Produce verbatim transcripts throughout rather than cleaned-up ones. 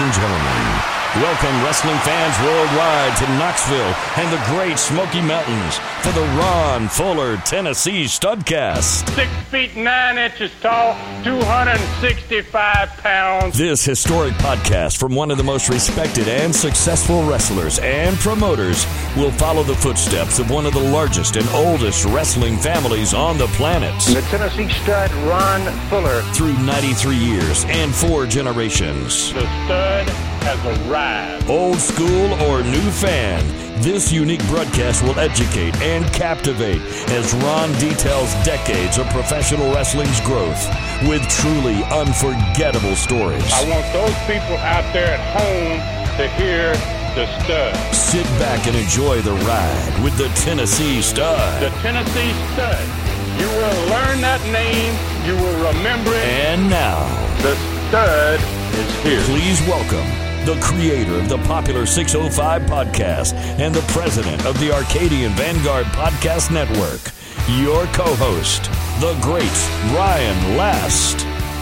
and gentlemen, welcome wrestling fans worldwide to Knoxville and the Great Smoky Mountains for the Ron Fuller Tennessee Studcast. Six feet nine inches tall, two hundred sixty-five pounds. This historic podcast from one of the most respected and successful wrestlers and promoters will follow the footsteps of one of the largest and oldest wrestling families on the planet. The Tennessee Stud, Ron Fuller. Through ninety-three years and four generations. The Stud has arrived. Old school or new fan, this unique broadcast will educate and captivate as Ron details decades of professional wrestling's growth with truly unforgettable stories. I want those people out there at home to hear the Stud. Sit back and enjoy the ride with the Tennessee Stud. The Tennessee Stud. You will learn that name. You will remember it. And now, the Stud is here. Please welcome the creator of the popular six oh five podcast and the president of the Arcadian Vanguard Podcast Network, your co-host, the great Ryan Last.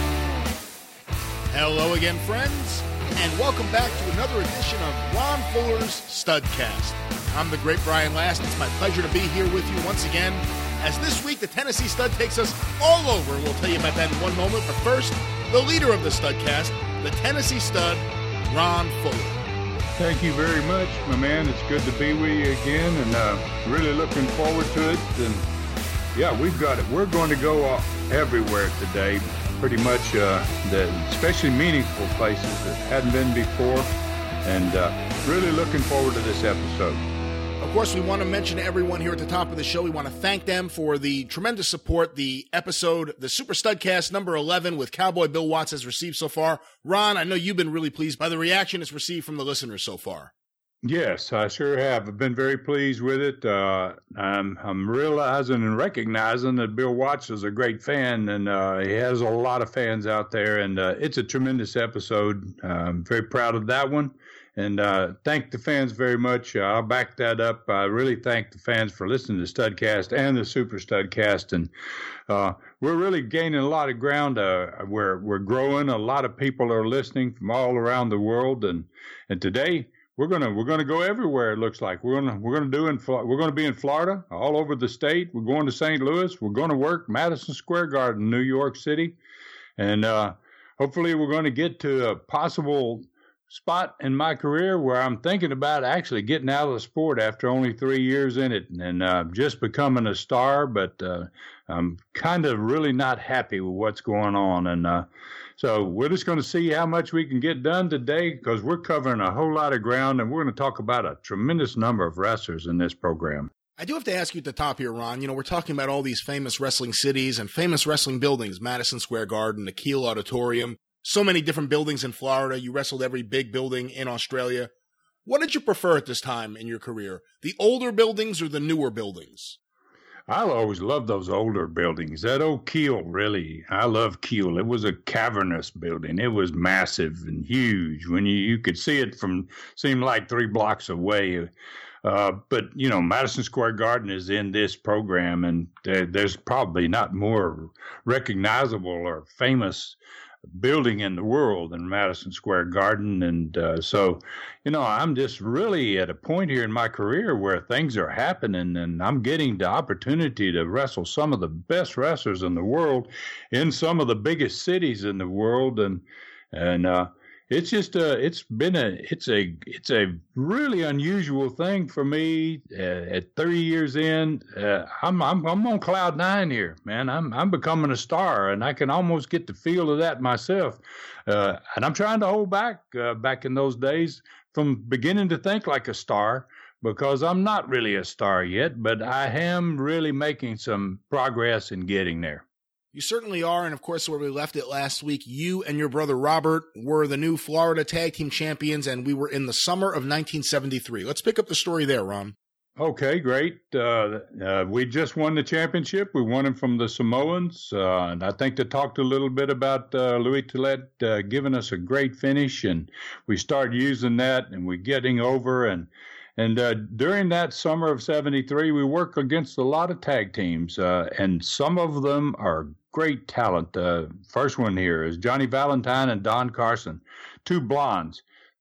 Hello again, friends, and welcome back to another edition of Ron Fuller's Studcast. I'm the great Brian Last. It's my pleasure to be here with you once again, as this week the Tennessee Stud takes us all over, and we'll tell you about that in one moment. But first, the leader of the Studcast, the Tennessee Stud, Ron Fuller. Thank you very much, my man. It's good to be with you again, and uh, really looking forward to it. And yeah, we've got it. We're going to go uh, everywhere today, pretty much, uh, the, especially meaningful places that hadn't been before, and uh, really looking forward to this episode. Of course, we want to mention to everyone here at the top of the show, we want to thank them for the tremendous support the episode, the Super Studcast number eleven with Cowboy Bill Watts has received so far. Ron, I know you've been really pleased by the reaction it's received from the listeners so far. Yes, I sure have. I've been very pleased with it. Uh, I'm, I'm realizing and recognizing that Bill Watts is a great fan, and uh, he has a lot of fans out there, and uh, it's a tremendous episode. Uh, I'm very proud of that one. And uh, thank the fans very much. Uh, I'll back that up. I really thank the fans for listening to Studcast and the Super Studcast. And uh, we're really gaining a lot of ground. Uh, we're we're growing. A lot of people are listening from all around the world. And and today we're gonna we're gonna go everywhere. It looks like we're gonna we're gonna do in we're gonna be in Florida, all over the state. We're going to Saint Louis. We're going to work Madison Square Garden, New York City, and uh, hopefully we're going to get to a possible spot in my career where I'm thinking about actually getting out of the sport after only three years in it, and uh, just becoming a star. But uh, I'm kind of really not happy with what's going on, and uh, so we're just going to see how much we can get done today, because we're covering a whole lot of ground, and we're going to talk about a tremendous number of wrestlers in this program. I do have to ask you at the top here, Ron. You know, we're talking about all these famous wrestling cities and famous wrestling buildings: Madison Square Garden, the Kiel Auditorium. So many different buildings in Florida. You wrestled every big building in Australia. What did you prefer at this time in your career? The older buildings or the newer buildings? I always loved those older buildings. That old Kiel, really. I love Kiel. It was a cavernous building. It was massive and huge. When you, you could see it from, seemed like three blocks away. Uh, but, you know, Madison Square Garden is in this program, and there, there's probably not more recognizable or famous building in the world in Madison Square Garden. And uh, so, you know, I'm just really at a point here in my career where things are happening, and I'm getting the opportunity to wrestle some of the best wrestlers in the world in some of the biggest cities in the world. And, and, uh, It's just uh it's been a it's a it's a really unusual thing for me. Uh, at thirty years in, uh, I'm I'm I'm on cloud nine here, man. I'm I'm becoming a star, and I can almost get the feel of that myself. Uh, and I'm trying to hold back uh, back in those days from beginning to think like a star, because I'm not really a star yet, but I am really making some progress in getting there. You certainly are, and of course, where we left it last week, you and your brother Robert were the new Florida Tag Team Champions, and we were in the summer of nineteen seventy-three. Let's pick up the story there, Ron. Okay, great. Uh, uh, we just won the championship. We won it from the Samoans, uh, and I think they talked a little bit about uh, Louis Toulette uh, giving us a great finish, and we started using that, and we're getting over, and And uh, during that summer of seventy-three, we worked against a lot of tag teams, uh, and some of them are great talent. Uh, first one here is Johnny Valentine and Don Carson, two blondes.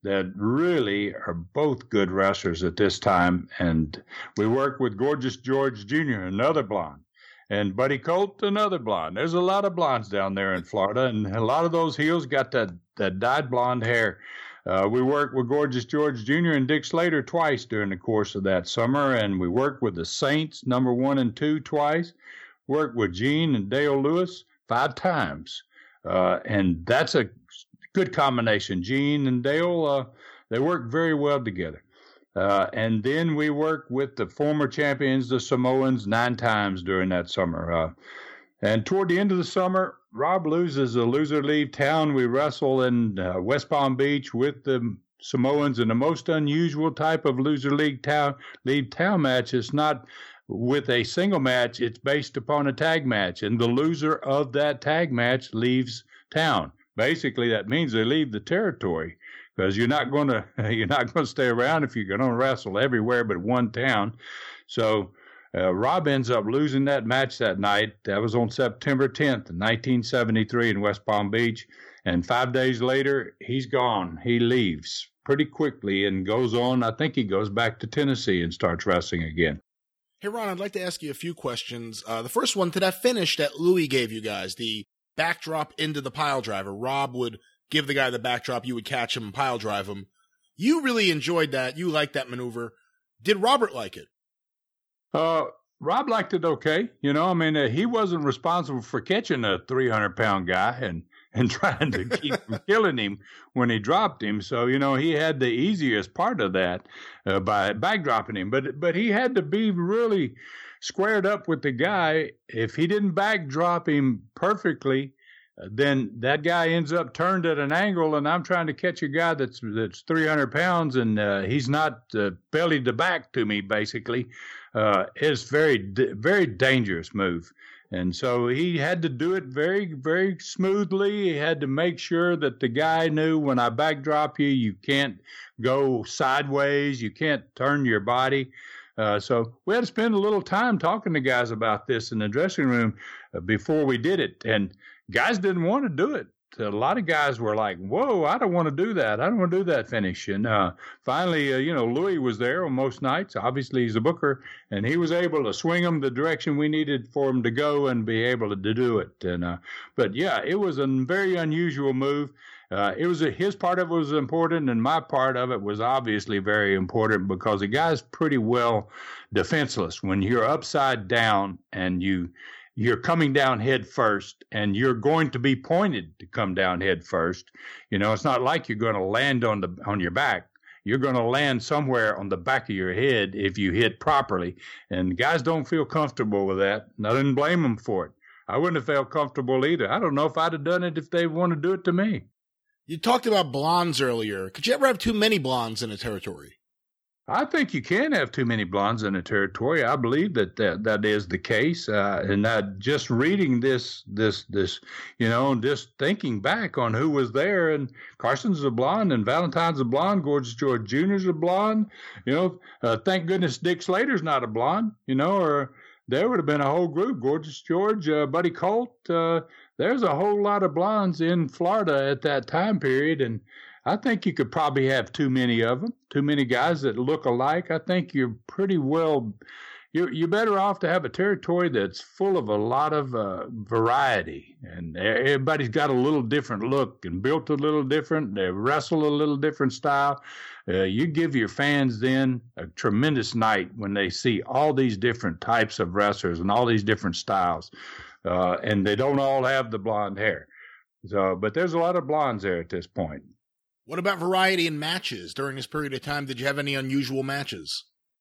that really are both good wrestlers at this time. And we work with Gorgeous George Junior, another blonde, and Buddy Colt, another blonde. There's a lot of blondes down there in Florida, and a lot of those heels got that, that dyed blonde hair. Uh, we worked with Gorgeous George Junior and Dick Slater twice during the course of that summer, and we worked with the Saints, number one and two, twice. Worked with Gene and Dale Lewis five times. Uh, and that's a good combination. Gene and Dale, uh, they work very well together. Uh, and then we worked with the former champions, the Samoans, nine times during that summer. Uh, and toward the end of the summer, Rob loses a loser leave town. We wrestle in uh, West Palm Beach with the Samoans in the most unusual type of loser league town leave town match. It's not with a single match. It's based upon a tag match, and the loser of that tag match leaves town. Basically, that means they leave the territory, because you're not going to you're not going to stay around if you're going to wrestle everywhere but one town. So uh, Rob ends up losing that match that night. That was on September tenth, nineteen seventy-three, in West Palm Beach. And five days later, he's gone. He leaves pretty quickly and goes on. I think he goes back to Tennessee and starts wrestling again. Hey, Ron, I'd like to ask you a few questions. Uh, the first one, to that finish that Louis gave you guys, the backdrop into the pile driver. Rob would give the guy the backdrop, you would catch him and pile drive him. You really enjoyed that. You liked that maneuver. Did Robert like it? Uh, Rob liked it okay. You know, I mean, uh, he wasn't responsible for catching a three hundred pound guy and, and trying to keep from killing him when he dropped him. So, you know, he had the easiest part of that uh, by backdropping him. But, but he had to be really squared up with the guy. If he didn't backdrop him perfectly, uh, then that guy ends up turned at an angle, and I'm trying to catch a guy that's that's three hundred pounds, and uh, he's not uh, belly to back to me, basically. Uh, it's very, very dangerous move. And so he had to do it very, very smoothly. He had to make sure that the guy knew, when I backdrop you, you can't go sideways, you can't turn your body. Uh, so we had to spend a little time talking to guys about this in the dressing room uh, before we did it. And guys didn't want to do it. A lot of guys were like, whoa, I don't want to do that. I don't want to do that finish. And uh, finally, uh, you know, Louis was there on most nights. Obviously, he's a booker, and he was able to swing them the direction we needed for him to go and be able to, to do it. And uh, But, yeah, it was a very unusual move. Uh, it was a, his part of it was important, and my part of it was obviously very important, because the guy's pretty well defenseless when you're upside down and you – you're coming down head first, and you're going to be pointed to come down head first. You know, it's not like you're going to land on the on your back. You're going to land somewhere on the back of your head if you hit properly. And guys don't feel comfortable with that. And I didn't blame them for it. I wouldn't have felt comfortable either. I don't know if I'd have done it if they wanted to do it to me. You talked about blondes earlier. Could you ever have too many blondes in a territory? I think you can have too many blondes in a territory. I believe that that, that is the case. Uh, and that just reading this, this, this, you know, just thinking back on who was there, and Carson's a blonde, and Valentine's a blonde, Gorgeous George Junior's a blonde, you know, uh, thank goodness Dick Slater's not a blonde, you know, or there would have been a whole group, Gorgeous George, uh, Buddy Colt. Uh, there's a whole lot of blondes in Florida at that time period. And I think you could probably have too many of them, too many guys that look alike. I think you're pretty well, you're, you're better off to have a territory that's full of a lot of uh, variety. And everybody's got a little different look and built a little different. They wrestle a little different style. Uh, you give your fans then a tremendous night when they see all these different types of wrestlers and all these different styles. Uh, and they don't all have the blonde hair. So, but there's a lot of blondes there at this point. What about variety in matches during this period of time? Did you have any unusual matches?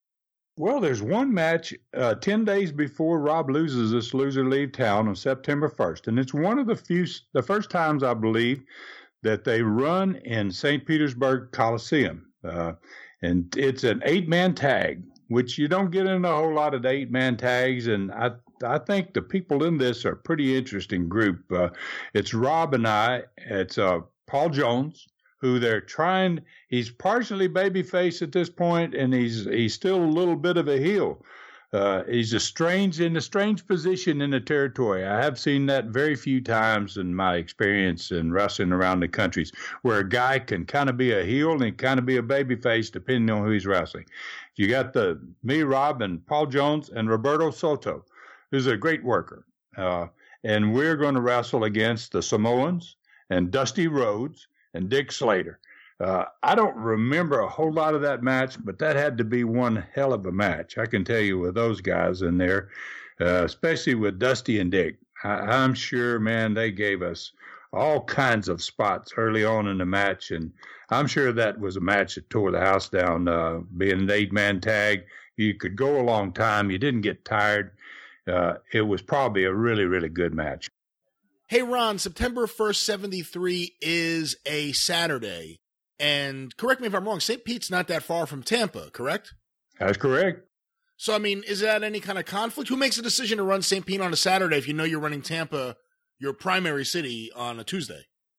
Well, there's one match uh, ten days before Rob loses this loser leave town on September first. And it's one of the few, the first times, I believe, that they run in Saint Petersburg Coliseum. Uh, and it's an eight-man tag, which you don't get in a whole lot of eight-man tags. And I I think the people in this are a pretty interesting group. Uh, it's Rob and I. It's uh, Paul Jones, who they're trying, he's partially babyface at this point, and he's he's still a little bit of a heel. Uh, he's a strange in a strange position in the territory. I have seen that very few times in my experience in wrestling around the countries, where a guy can kind of be a heel and kind of be a babyface depending on who he's wrestling. You got the me, Rob, and Paul Jones and Roberto Soto, who's a great worker. Uh, and we're going to wrestle against the Samoans and Dusty Rhodes and Dick Slater. Uh, I don't remember a whole lot of that match, but that had to be one hell of a match. I can tell you with those guys in there, uh, especially with Dusty and Dick. I, I'm sure, man, they gave us all kinds of spots early on in the match, and I'm sure that was a match that tore the house down. Uh, being an eight-man tag, you could go a long time. You didn't get tired. Uh, it was probably a really, really good match. Hey, Ron, September first, seventy-three is a Saturday. And correct me if I'm wrong, Saint Pete's not that far from Tampa, correct? That's correct. So, I mean, is that any kind of conflict? Who makes a decision to run Saint Pete on a Saturday if you know you're running Tampa, your primary city, on a Tuesday?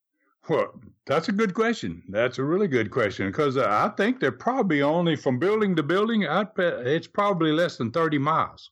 Well, that's a good question. That's a really good question, because uh, I think they're probably only from building to building, I'd bet it's probably less than thirty miles.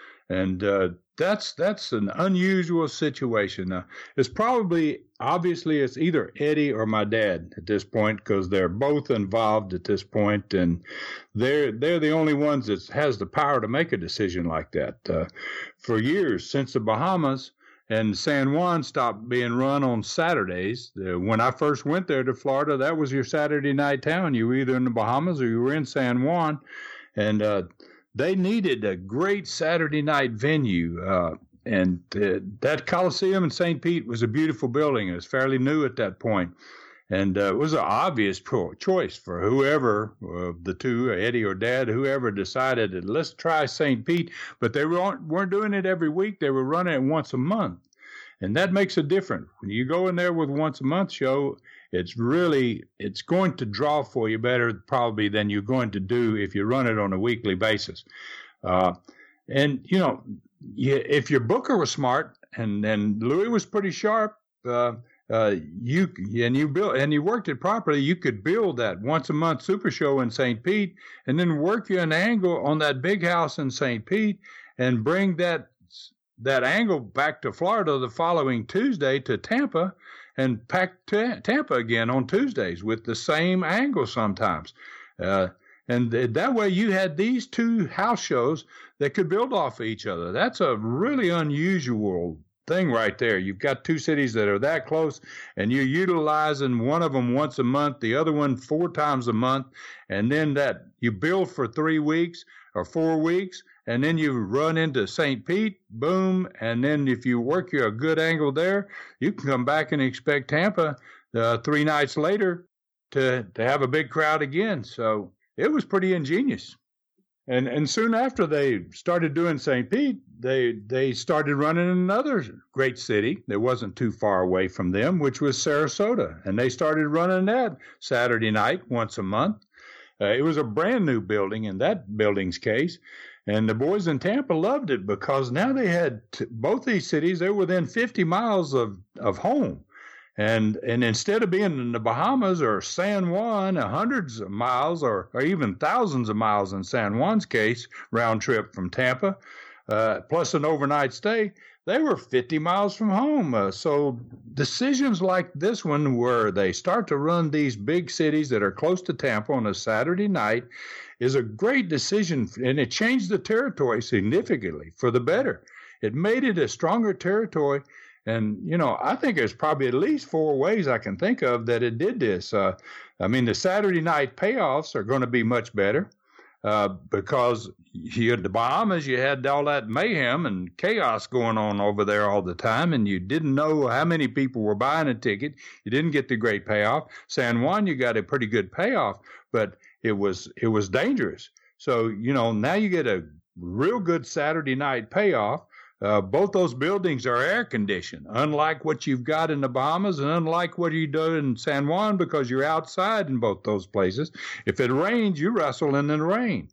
And uh, that's that's an unusual situation. Uh, it's probably, obviously, it's either Eddie or my dad at this point, because they're both involved at this point, and they're they're the only ones that has the power to make a decision like that. Uh, for years, since the Bahamas and San Juan stopped being run on Saturdays, uh, when I first went there to Florida, that was your Saturday night town. You were either in the Bahamas or you were in San Juan, and uh, they needed a great Saturday night venue, uh, and uh, that Coliseum in Saint Pete was a beautiful building. It was fairly new at that point, and uh, it was an obvious pro- choice for whoever, uh, the two, Eddie or Dad, whoever decided that let's try Saint Pete, but they weren't, weren't doing it every week. They were running it once a month, and that makes a difference. When you go in there with a once a month show, it's really, it's going to draw for you better probably than you're going to do if you run it on a weekly basis. Uh, and, you know, you, if your booker was smart and, and Louis was pretty sharp, uh, uh, you and you built and you worked it properly, you could build that once a month super show in Saint Pete and then work you an angle on that big house in Saint Pete and bring that that angle back to Florida the following Tuesday to Tampa, and pack t- Tampa again on Tuesdays with the same angle sometimes. Uh, and th- that way you had these two house shows that could build off of each other. That's a really unusual thing right there. You've got two cities that are that close, and you're utilizing one of them once a month, the other one four times a month, and then that you build for three weeks or four weeks, and then you run into Saint Pete, boom, and then if you work you a good angle there, you can come back and expect Tampa uh, three nights later to to have a big crowd again. So it was pretty ingenious. And and soon after they started doing Saint Pete, they they started running another great city that wasn't too far away from them, which was Sarasota, and they started running that Saturday night once a month. Uh, it was a brand new building in that building's case. And the boys in Tampa loved it because now they had t- both these cities, they're within fifty miles of, of home. And and instead of being in the Bahamas or San Juan, hundreds of miles or, or even thousands of miles in San Juan's case, round trip from Tampa, uh, plus an overnight stay, they were fifty miles from home. Uh, so decisions like this one, where they start to run these big cities that are close to Tampa on a Saturday night, is a great decision, and it changed the territory significantly for the better. It made it a stronger territory, and, you know, I think there's probably at least four ways I can think of that it did this. Uh, I mean, the Saturday night payoffs are going to be much better uh, because you had the Bahamas, you had all that mayhem and chaos going on over there all the time, and you didn't know how many people were buying a ticket. You didn't get the great payoff. San Juan, you got a pretty good payoff, but it was it was dangerous. So, you know, now you get a real good Saturday night payoff. Uh, both those buildings are air conditioned, unlike what you've got in the Bahamas and unlike what you do in San Juan, because you're outside in both those places. If it rains, you wrestle in the rain.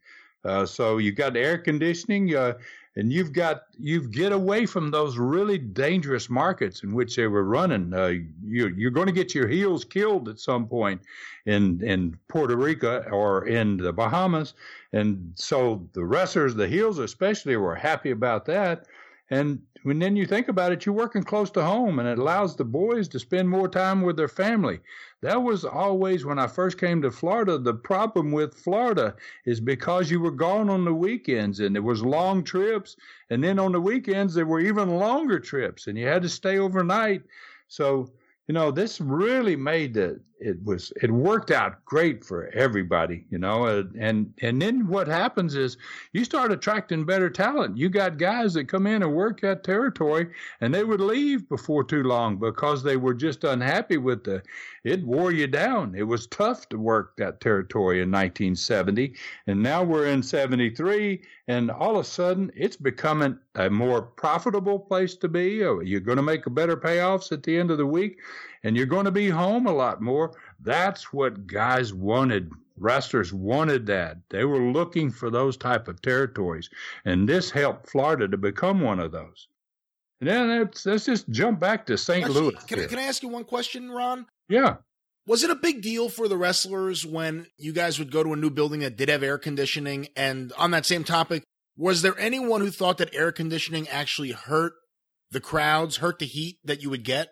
Uh, so you got air conditioning, uh, and you've got you get away from those really dangerous markets in which they were running. Uh, you, you're going to get your heels killed at some point in in Puerto Rico or in the Bahamas, and so the wrestlers, the heels especially, were happy about that. And when then you think about it, you're working close to home, and it allows the boys to spend more time with their family. That was always, when I first came to Florida, the problem with Florida is because you were gone on the weekends, and there was long trips, and then on the weekends there were even longer trips, and you had to stay overnight. So, you know, this really made it, it was, it worked out great for everybody, you know, and, and then what happens is you start attracting better talent. You got guys that come in and work that territory, and they would leave before too long because they were just unhappy with the, it wore you down. It was tough to work that territory in nineteen seventy, and now we're in seventy-three, and all of a sudden it's becoming a more profitable place to be. You're going to make better payoffs at the end of the week, and you're going to be home a lot more. That's what guys wanted. Wrestlers wanted that. They were looking for those type of territories, and this helped Florida to become one of those. And then let's, let's just jump back to Saint Actually, Louis. Can I, can I ask you one question, Ron? Yeah. Was it a big deal for the wrestlers when you guys would go to a new building that did have air conditioning? And on that same topic, was there anyone who thought that air conditioning actually hurt the crowds, hurt the heat that you would get?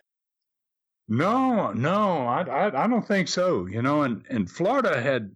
No, no, I, I, I don't think so. You know, and, and Florida had,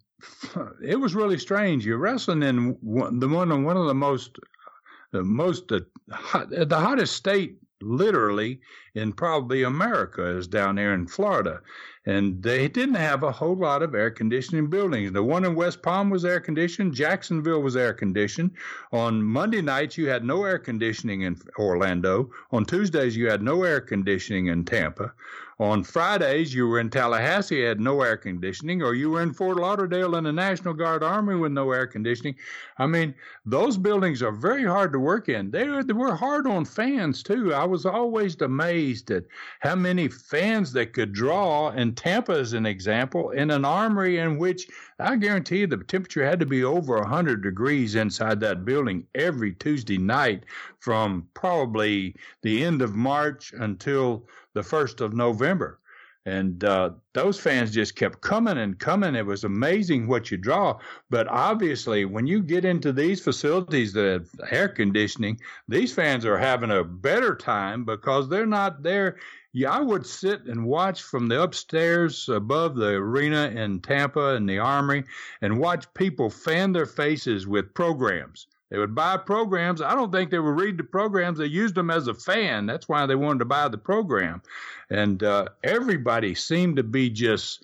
it was really strange. You're wrestling in one, the one, one of the most, the most, uh, hot, the hottest state, literally, in probably America is down there in Florida. And they didn't have a whole lot of air conditioning buildings. The one in West Palm was air conditioned. Jacksonville was air conditioned. On Monday nights, you had no air conditioning in Orlando. On Tuesdays, you had no air conditioning in Tampa. On Fridays, you were in Tallahassee, had no air conditioning, or you were in Fort Lauderdale in the National Guard Army with no air conditioning. I mean, those buildings are very hard to work in. They were, they were hard on fans, too. I was always amazed at how many fans they could draw. And Tampa is an example, in an armory in which I guarantee you the temperature had to be over one hundred degrees inside that building every Tuesday night from probably the end of March until the first of November. And uh, those fans just kept coming and coming. It was amazing what you draw. But obviously, when you get into these facilities that have air conditioning, these fans are having a better time because they're not there. Yeah, I would sit and watch from the upstairs above the arena in Tampa and the Armory and watch people fan their faces with programs. They would buy programs. I don't think they would read the programs. They used them as a fan. That's why they wanted to buy the program. And uh, everybody seemed to be just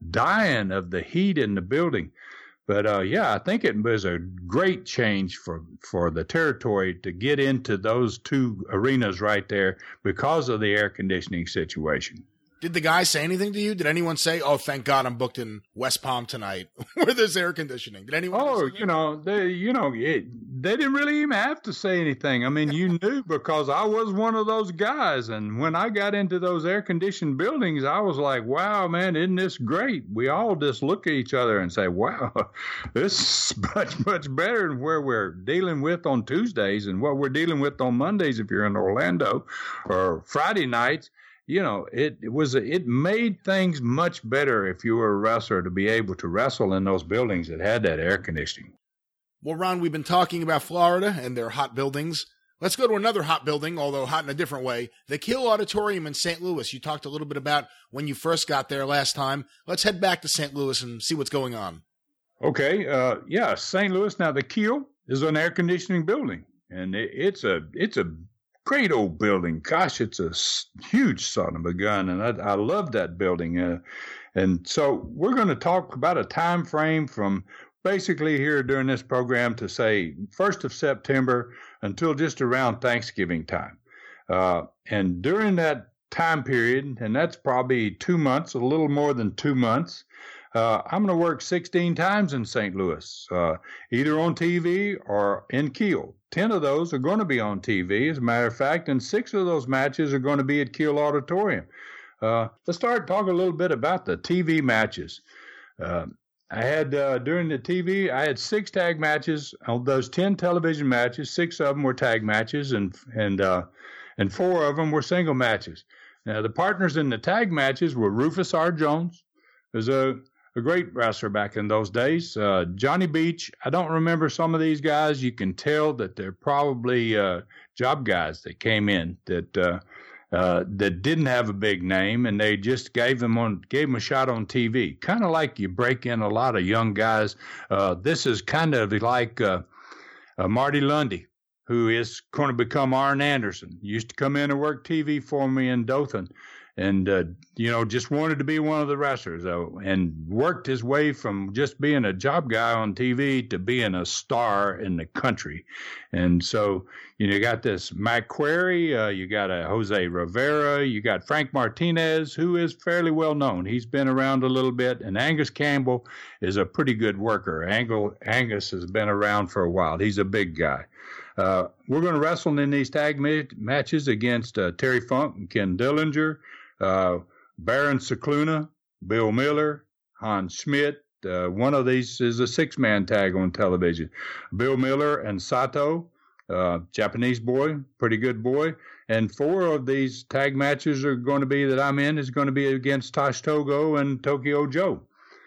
dying of the heat in the building. But, uh, yeah, I think it was a great change for, for the territory to get into those two arenas right there because of the air conditioning situation. Did the guys say anything to you? Did anyone say, oh, thank God I'm booked in West Palm tonight where there's air conditioning? Did anyone? Oh, you know, they, you know, it, they didn't really even have to say anything. I mean, you knew because I was one of those guys. And when I got into those air conditioned buildings, I was like, wow, man, isn't this great? We all just look at each other and say, wow, this is much, much better than where we're dealing with on Tuesdays and what we're dealing with on Mondays if you're in Orlando or Friday nights. You know, it, it was it made things much better if you were a wrestler to be able to wrestle in those buildings that had that air conditioning. Well, Ron, we've been talking about Florida and their hot buildings. Let's go to another hot building, although hot in a different way. The Kiel Auditorium in Saint Louis. You talked a little bit about when you first got there last time. Let's head back to Saint Louis and see what's going on. Okay, uh, yeah, Saint Louis. Now, the Kiel is an air conditioning building, and it, it's a it's a great old building. Gosh, it's a huge son of a gun, and I, I love that building. Uh, and so we're going to talk about a time frame from basically here during this program to say first of September until just around Thanksgiving time. Uh, and during that time period, and that's probably two months, a little more than two months, uh, I'm going to work sixteen times in Saint Louis, uh, either on T V or in Kiel. Ten of those are going to be on T V, as a matter of fact, and six of those matches are going to be at Kiel Auditorium. Uh, let's start talking a little bit about the T V matches. Uh, I had, uh, during the T V, I had six tag matches. On those ten television matches, six of them were tag matches, and and uh, and four of them were single matches. Now, the partners in the tag matches were Rufus R. Jones, who was a, a great wrestler back in those days. Uh, Johnny Beach, I don't remember some of these guys. You can tell that they're probably uh, job guys that came in that uh, uh, that didn't have a big name, and they just gave them on gave them a shot on T V. Kind of like you break in a lot of young guys. Uh, this is kind of like uh, uh, Marty Lundy, who is going to become Arn Anderson. He used to come in and work T V for me in Dothan, and, uh, you know, just wanted to be one of the wrestlers, uh, and worked his way from just being a job guy on T V to being a star in the country. And so, you know, you got this Mac Query, uh, you got a Jose Rivera, you got Frank Martinez, who is fairly well known. He's been around a little bit, and Angus Campbell is a pretty good worker. Angle, Angus has been around for a while. He's a big guy. Uh, we're going to wrestle in these tag ma- matches against uh, Terry Funk and Ken Dillinger, uh, Baron Cicluna, Bill Miller, Hans Schmidt. Uh, one of these is a six-man tag on television. Bill Miller and Sato, uh, Japanese boy, pretty good boy. And four of these tag matches are going to be that I'm in is going to be against Tosh Togo and Tokyo Joe.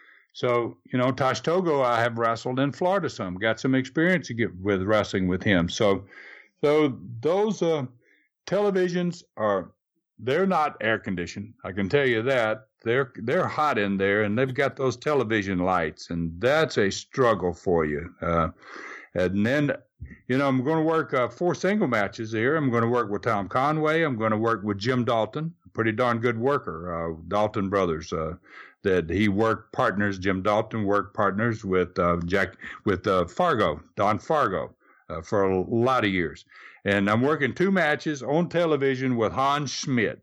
So, you know, Tosh Togo, I have wrestled in Florida some, got some experience to get with wrestling with him. So, so those uh, televisions are, they're not air conditioned. I can tell you that. They're, they're hot in there, and they've got those television lights, and that's a struggle for you. Uh, and then, you know, I'm going to work uh, four single matches here. I'm going to work with Tom Conway. I'm going to work with Jim Dalton, a pretty darn good worker, uh, Dalton Brothers, uh, that he worked partners. Jim Dalton worked partners with uh, Jack with uh, Fargo, Don Fargo, uh, for a lot of years. And I'm working two matches on television with Hans Schmidt.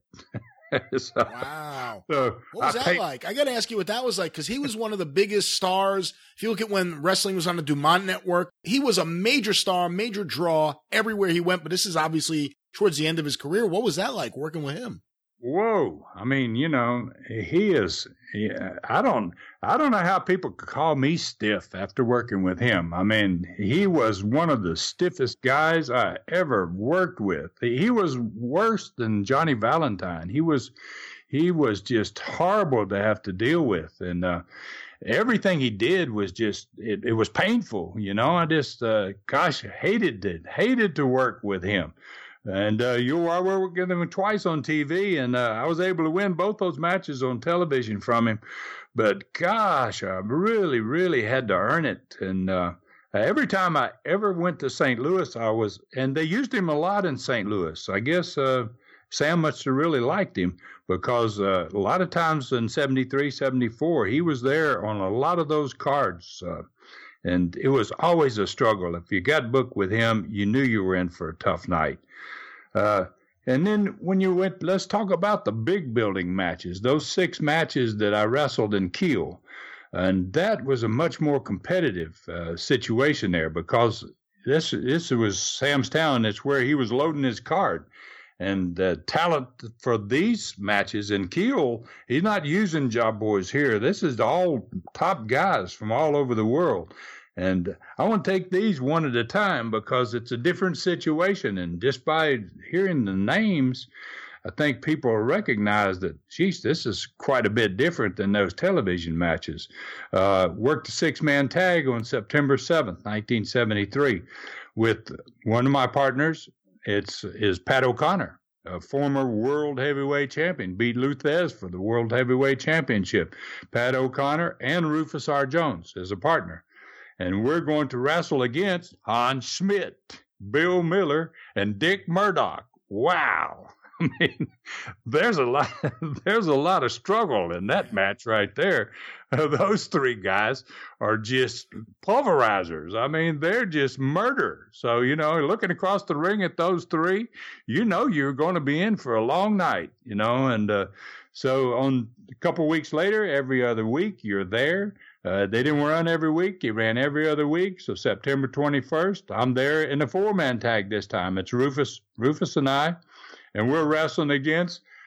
so, wow. So what was I that pay- like? I got to ask you what that was like, because he was one of the biggest stars. If you look at when wrestling was on the Dumont Network, he was a major star, major draw everywhere he went. But this is obviously towards the end of his career. What was that like working with him? Whoa. I mean, you know, he is, he, I don't, I don't know how people could call me stiff after working with him. I mean, he was one of the stiffest guys I ever worked with. He was worse than Johnny Valentine. He was, he was just horrible to have to deal with. And, uh, everything he did was just, it, it was painful. You know, I just, uh, gosh, hated it, hated to work with him. And uh, you are working him twice on T V, and uh, I was able to win both those matches on television from him. But gosh, I really, really had to earn it. And uh, every time I ever went to Saint Louis, I was, and they used him a lot in Saint Louis. I guess uh, Sam must have really liked him, because uh, a lot of times in seventy-three, seventy-four, he was there on a lot of those cards. Uh, and it was always a struggle. If you got booked with him, you knew you were in for a tough night. Uh, and then when you went, let's talk about the big building matches, those six matches that I wrestled in Kiel. And that was a much more competitive uh, situation there, because this this was Sam's Town. It's where he was loading his card. And the talent for these matches in Kiel, he's not using job boys here. This is all top guys from all over the world. And I want to take these one at a time, because it's a different situation. And just by hearing the names, I think people recognize that, geez, this is quite a bit different than those television matches. Uh, worked a six-man tag on September seventh, nineteen seventy-three, with one of my partners. It's is Pat O'Connor, a former world heavyweight champion, beat Lou Thez for the world heavyweight championship. Pat O'Connor and Rufus R. Jones as a partner. And we're going to wrestle against Hans Schmidt, Bill Miller, and Dick Murdoch. Wow. I mean, there's a lot, there's a lot of struggle in that match right there. Uh, those three guys are just pulverizers. I mean, they're just murder. So, you know, looking across the ring at those three, you know, you're going to be in for a long night, you know, and, uh, so on a couple weeks later, every other week, you're there. Uh, they didn't run every week. He ran every other week. So September twenty-first, I'm there in a four-man tag this time. It's Rufus, Rufus and I, and we're wrestling against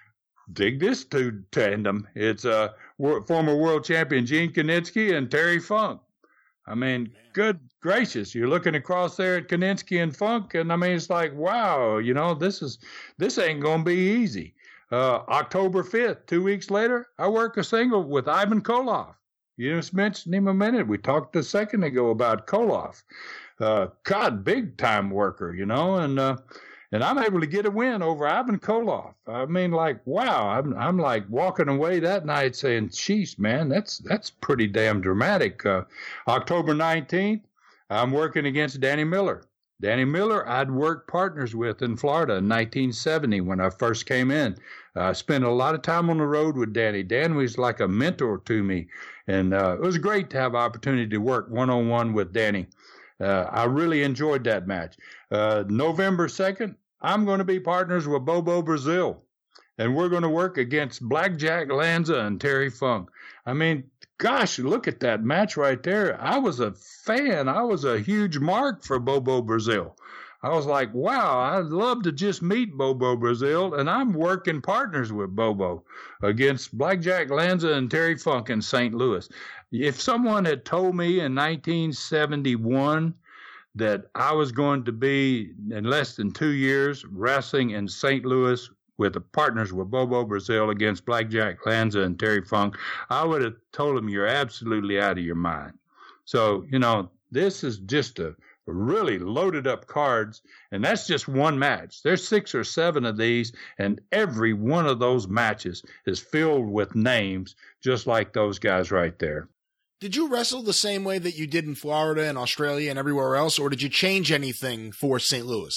dig this two tandem. It's uh, former world champion Gene Kiniski and Terry Funk. I mean, good gracious, you're looking across there at Kiniski and Funk, and I mean, it's like, wow, you know, this is this ain't gonna be easy. Uh, October fifth, two weeks later, I work a single with Ivan Koloff. You just mentioned him a minute. We talked a second ago about Koloff. Uh, God, big time worker, you know, and uh, and I'm able to get a win over Ivan Koloff. I mean, like, wow, I'm I'm like walking away that night saying, "Jeez, man, that's that's pretty damn dramatic." Uh, October nineteenth, I'm working against Danny Miller. Danny Miller, I'd worked partners with in Florida in nineteen seventy when I first came in. I spent a lot of time on the road with Danny. Dan was like a mentor to me, and uh, it was great to have opportunity to work one-on-one with Danny. Uh, I really enjoyed that match. Uh, November second, I'm going to be partners with Bobo Brazil, and we're going to work against Blackjack Lanza and Terry Funk. I mean, gosh, look at that match right there. I was a fan. I was a huge mark for Bobo Brazil. I was like, wow, I'd love to just meet Bobo Brazil, and I'm working partners with Bobo against Blackjack Lanza and Terry Funk in Saint Louis. If someone had told me in nineteen seventy-one that I was going to be, in less than two years, wrestling in Saint Louis with the partners with Bobo Brazil against Blackjack Lanza and Terry Funk, I would have told them you're absolutely out of your mind. So, you know, this is just a really loaded up cards, and that's just one match. There's six or seven of these, and every one of those matches is filled with names, just like those guys right there. Did you wrestle the same way that you did in Florida and Australia and everywhere else, or did you change anything for Saint Louis?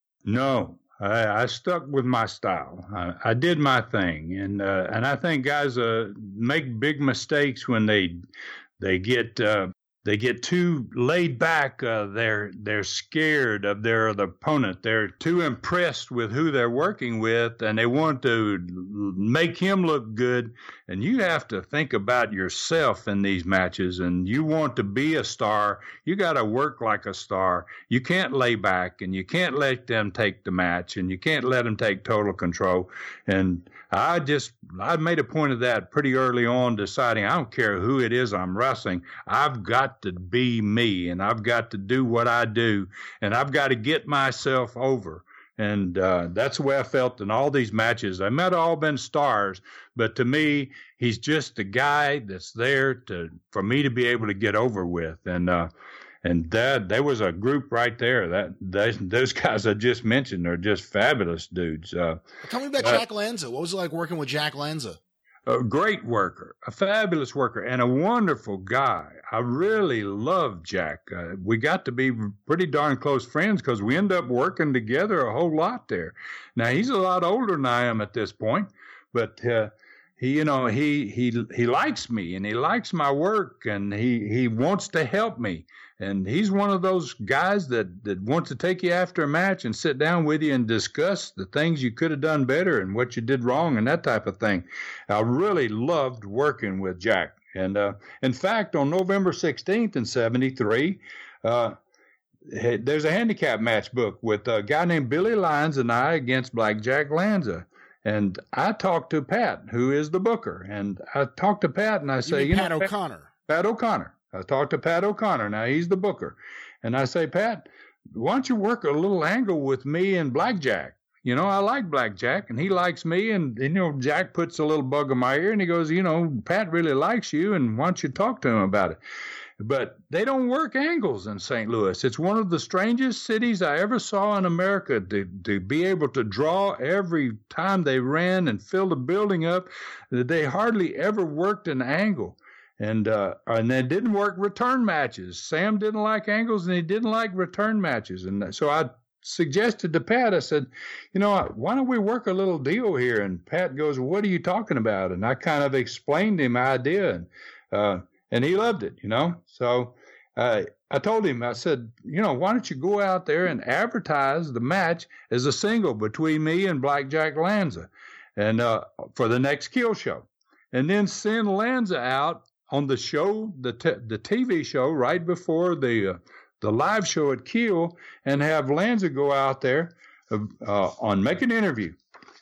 No. I, I stuck with my style. I, I did my thing, and uh, and I think guys uh, make big mistakes when they they get uh, they get too laid back. Uh, they're they're scared of their the opponent. They're too impressed with who they're working with, and they want to make him look good. And you have to think about yourself in these matches, and you want to be a star. You got to work like a star. You can't lay back, and you can't let them take the match, and you can't let them take total control. And I just, I made a point of that pretty early on, deciding I don't care who it is I'm wrestling. I've got to be me, and I've got to do what I do, and I've got to get myself over. And uh, that's the way I felt in all these matches. They might have all been stars, but to me, he's just a guy that's there to for me to be able to get over with. And uh, and that there was a group right there. That they, those guys I just mentioned are just fabulous dudes. Uh, Tell me about uh, Jack Lanza. What was it like working with Jack Lanza? A great worker, a fabulous worker, and a wonderful guy. I really love Jack. Uh, we got to be pretty darn close friends because we end up working together a whole lot there. Now, he's a lot older than I am at this point, but uh, he, you know, he he he likes me and he likes my work, and he he wants to help me. And he's one of those guys that, that wants to take you after a match and sit down with you and discuss the things you could have done better and what you did wrong and that type of thing. I really loved working with Jack. And uh, in fact, on November sixteenth in seventy-three, uh, there's a handicap match book with a guy named Billy Lyons and I against Blackjack Lanza. And I talked to Pat, who is the booker. And I talked to Pat and I say, you, you Pat know, O'Connor. Pat O'Connor. I talked to Pat O'Connor. Now, he's the booker. And I say, Pat, why don't you work a little angle with me and Blackjack? You know, I like Blackjack, and he likes me. And, you know, Jack puts a little bug in my ear, and he goes, you know, Pat really likes you, and why don't you talk to him about it? But they don't work angles in Saint Louis. It's one of the strangest cities I ever saw in America to, to be able to draw every time they ran and fill the building up. They hardly ever worked an angle. And uh, and they didn't work return matches. Sam didn't like angles, and he didn't like return matches. And so I suggested to Pat, I said, you know, why don't we work a little deal here? And Pat goes, what are you talking about? And I kind of explained him my idea, and uh, and he loved it, you know. So uh, I told him, I said, you know, why don't you go out there and advertise the match as a single between me and Blackjack Lanza, and uh, for the next Kill show, and then send Lanza out on the show, the t- the T V show, right before the uh, the live show at Kiel, and have Lanza go out there uh, uh, on Make an Interview.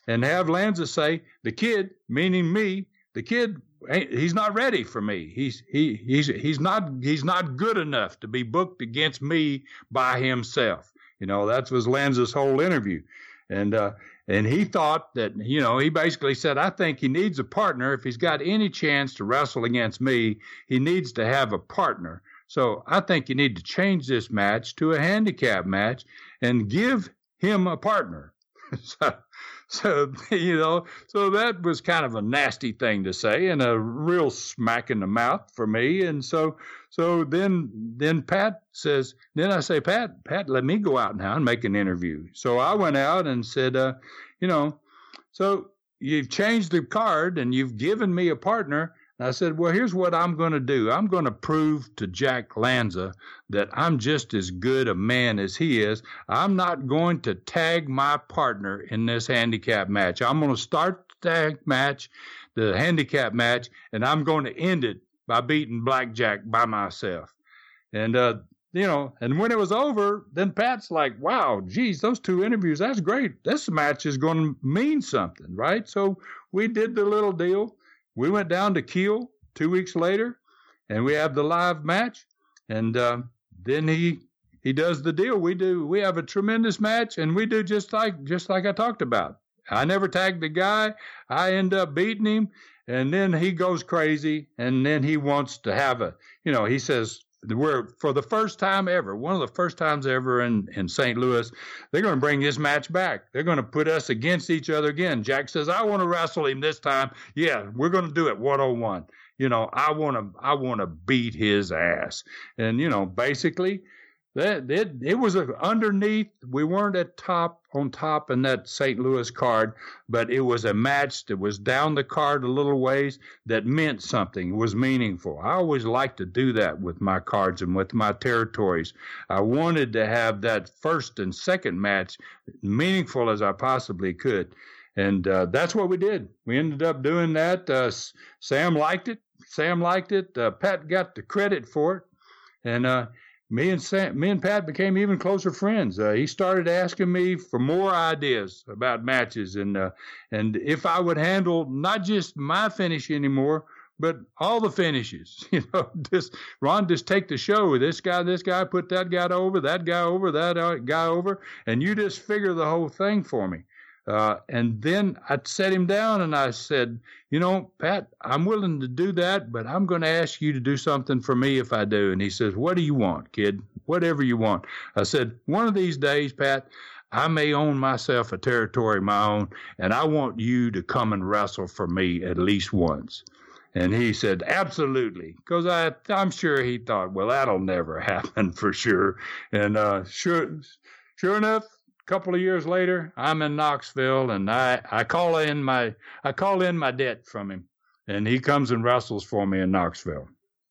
and have Lanza say, the kid, meaning me, the kid, he's not ready for me. He's he he's he's not he's not good enough to be booked against me by himself. You know, that was Lanza's whole interview, and uh, and he thought that, you know, he basically said, I think he needs a partner. If he's got any chance to wrestle against me, he needs to have a partner. So I think you need to change this match to a handicap match and give him a partner. so, so, you know, so that was kind of a nasty thing to say and a real smack in the mouth for me. And so, so then, then Pat says, then I say, Pat, Pat, let me go out now and make an interview. So I went out and said, uh, you know, so you've changed the card and you've given me a partner. I said, well, here's what I'm going to do. I'm going to prove to Jack Lanza that I'm just as good a man as he is. I'm not going to tag my partner in this handicap match. I'm going to start the tag match, the handicap match, and I'm going to end it by beating Blackjack by myself. And, uh, you know, and when it was over, then Pat's like, wow, geez, those two interviews, that's great. This match is going to mean something, right? So we did the little deal. We went down to Kiel two weeks later, and we have the live match. And uh, then he he does the deal. We do. We have a tremendous match, and we do just like just like I talked about. I never tagged the guy. I end up beating him, and then he goes crazy, and then he wants to have a. You know, he says, we're for the first time ever, one of the first times ever in, in Saint Louis, they're going to bring this match back. They're going to put us against each other again. Jack says, I want to wrestle him this time. Yeah, we're going to do it one on one. You know, I want to I want to beat his ass. And, you know, basically, that it, it was a, underneath. We weren't at top on top in that Saint Louis card, but it was a match that was down the card a little ways that meant something. It was meaningful. I always like to do that with my cards and with my territories. I wanted to have that first and second match meaningful as I possibly could. And uh, that's what we did. We ended up doing that. Uh, Sam liked it. Sam liked it. Uh, Pat got the credit for it. And, uh, Me and Sam, me and Pat became even closer friends. Uh, he started asking me for more ideas about matches, and uh, and if I would handle not just my finish anymore, but all the finishes. You know, just Ron, just take the show. This guy, this guy, put that guy over, that guy over, that guy over, and you just figure the whole thing for me. Uh, and then I sat him down and I said, you know, Pat, I'm willing to do that, but I'm going to ask you to do something for me if I do. And he says, what do you want, kid? Whatever you want. I said, one of these days, Pat, I may own myself a territory of my own, and I want you to come and wrestle for me at least once. And he said, absolutely, because I, I'm sure he thought, well, that'll never happen for sure. And uh, sure, sure enough, couple of years later, I'm in Knoxville, and I, I call in my I call in my debt from him, and he comes and wrestles for me in Knoxville.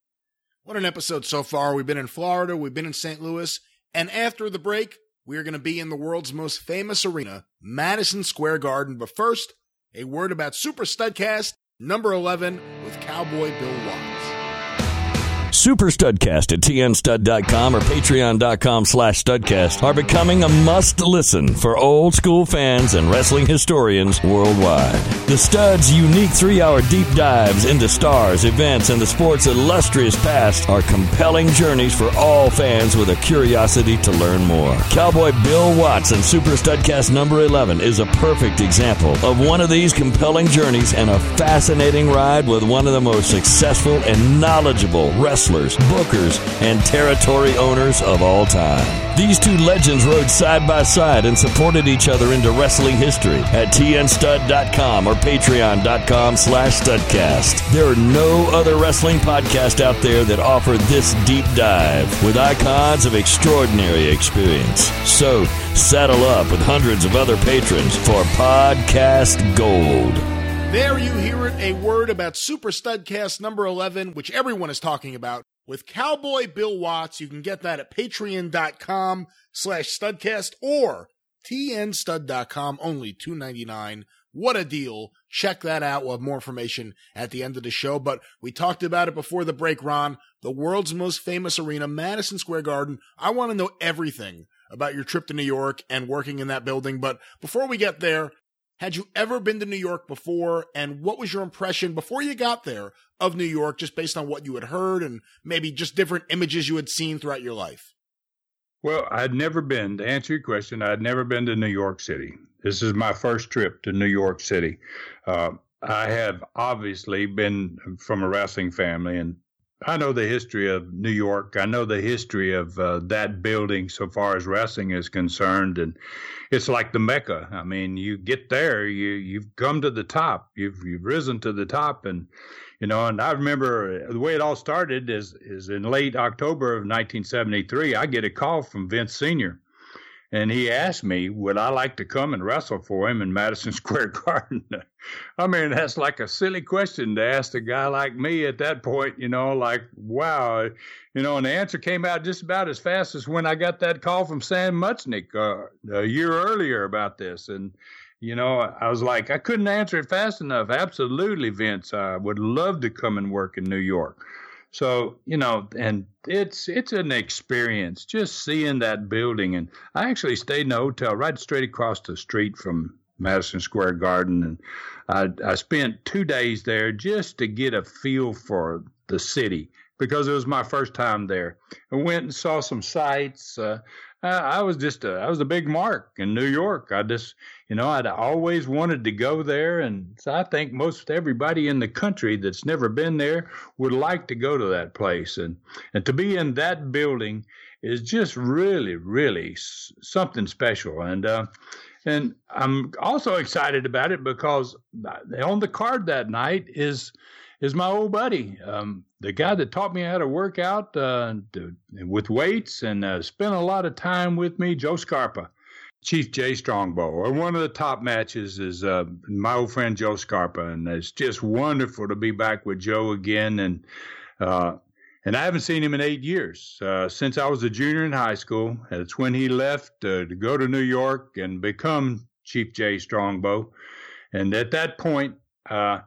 What an episode so far. We've been in Florida, we've been in Saint Louis, and after the break, we're going to be in the world's most famous arena, Madison Square Garden. But first, a word about Super Studcast number eleven with Cowboy Bill Watts. Super Studcast at T N stud dot com or patreon.com slash studcast are becoming a must-listen for old-school fans and wrestling historians worldwide. The Stud's unique three-hour deep dives into stars, events, and the sport's illustrious past are compelling journeys for all fans with a curiosity to learn more. Cowboy Bill Watts and Super Studcast number eleven is a perfect example of one of these compelling journeys and a fascinating ride with one of the most successful and knowledgeable wrestlers, bookers, and territory owners of all time. These two legends rode side by side and supported each other into wrestling history at T N stud dot com or patreon.com slash studcast. There are no other wrestling podcasts out there that offer this deep dive with icons of extraordinary experience. So, saddle up with hundreds of other patrons for Podcast Gold. There you hear it, a word about Super Studcast number eleven, which everyone is talking about, with Cowboy Bill Watts. You can get that at patreon.com slash studcast or T N stud dot com, only two ninety-nine. What a deal. Check that out. We'll have more information at the end of the show, but we talked about it before the break, Ron. The world's most famous arena, Madison Square Garden. I want to know everything about your trip to New York and working in that building, but before we get there, Had you ever been to New York before, and what was your impression before you got there of New York, just based on what you had heard and maybe just different images you had seen throughout your life? Well, I'd never been, to answer your question, I'd never been to New York City. This is my first trip to New York City. Uh, I have obviously been from a wrestling family, and I know the history of New York. I know the history of uh, that building so far as wrestling is concerned, and it's like the Mecca. I mean, you get there, you you've come to the top, you've you've risen to the top, and you know. And I remember the way it all started is is in late October of nineteen seventy-three. I get a call from Vince Senior, and he asked me, would I like to come and wrestle for him in Madison Square Garden? I mean, that's like a silly question to ask a guy like me at that point, you know, like, wow. You know, and the answer came out just about as fast as when I got that call from Sam Muchnick uh, a year earlier about this. And, you know, I was like, I couldn't answer it fast enough. Absolutely, Vince. I would love to come and work in New York. So, you know, and it's it's an experience just seeing that building. And I actually stayed in a hotel right straight across the street from Madison Square Garden. And I, I spent two days there just to get a feel for the city because it was my first time there. I went and saw some sights. Uh, I, I was just a, I was a big mark in New York. I just, you know, I'd always wanted to go there. And so I think most everybody in the country that's never been there would like to go to that place. And, and to be in that building is just really, really s- something special. And, uh, and I'm also excited about it because on the card that night is, is my old buddy, um, the guy that taught me how to work out uh, to, with weights and uh, spent a lot of time with me, Joe Scarpa. Chief Jay Strongbow. One of the top matches is uh, my old friend Joe Scarpa, and it's just wonderful to be back with Joe again. And uh, and I haven't seen him in eight years uh, since I was a junior in high school. It's when he left uh, to go to New York and become Chief Jay Strongbow. And at that point, uh,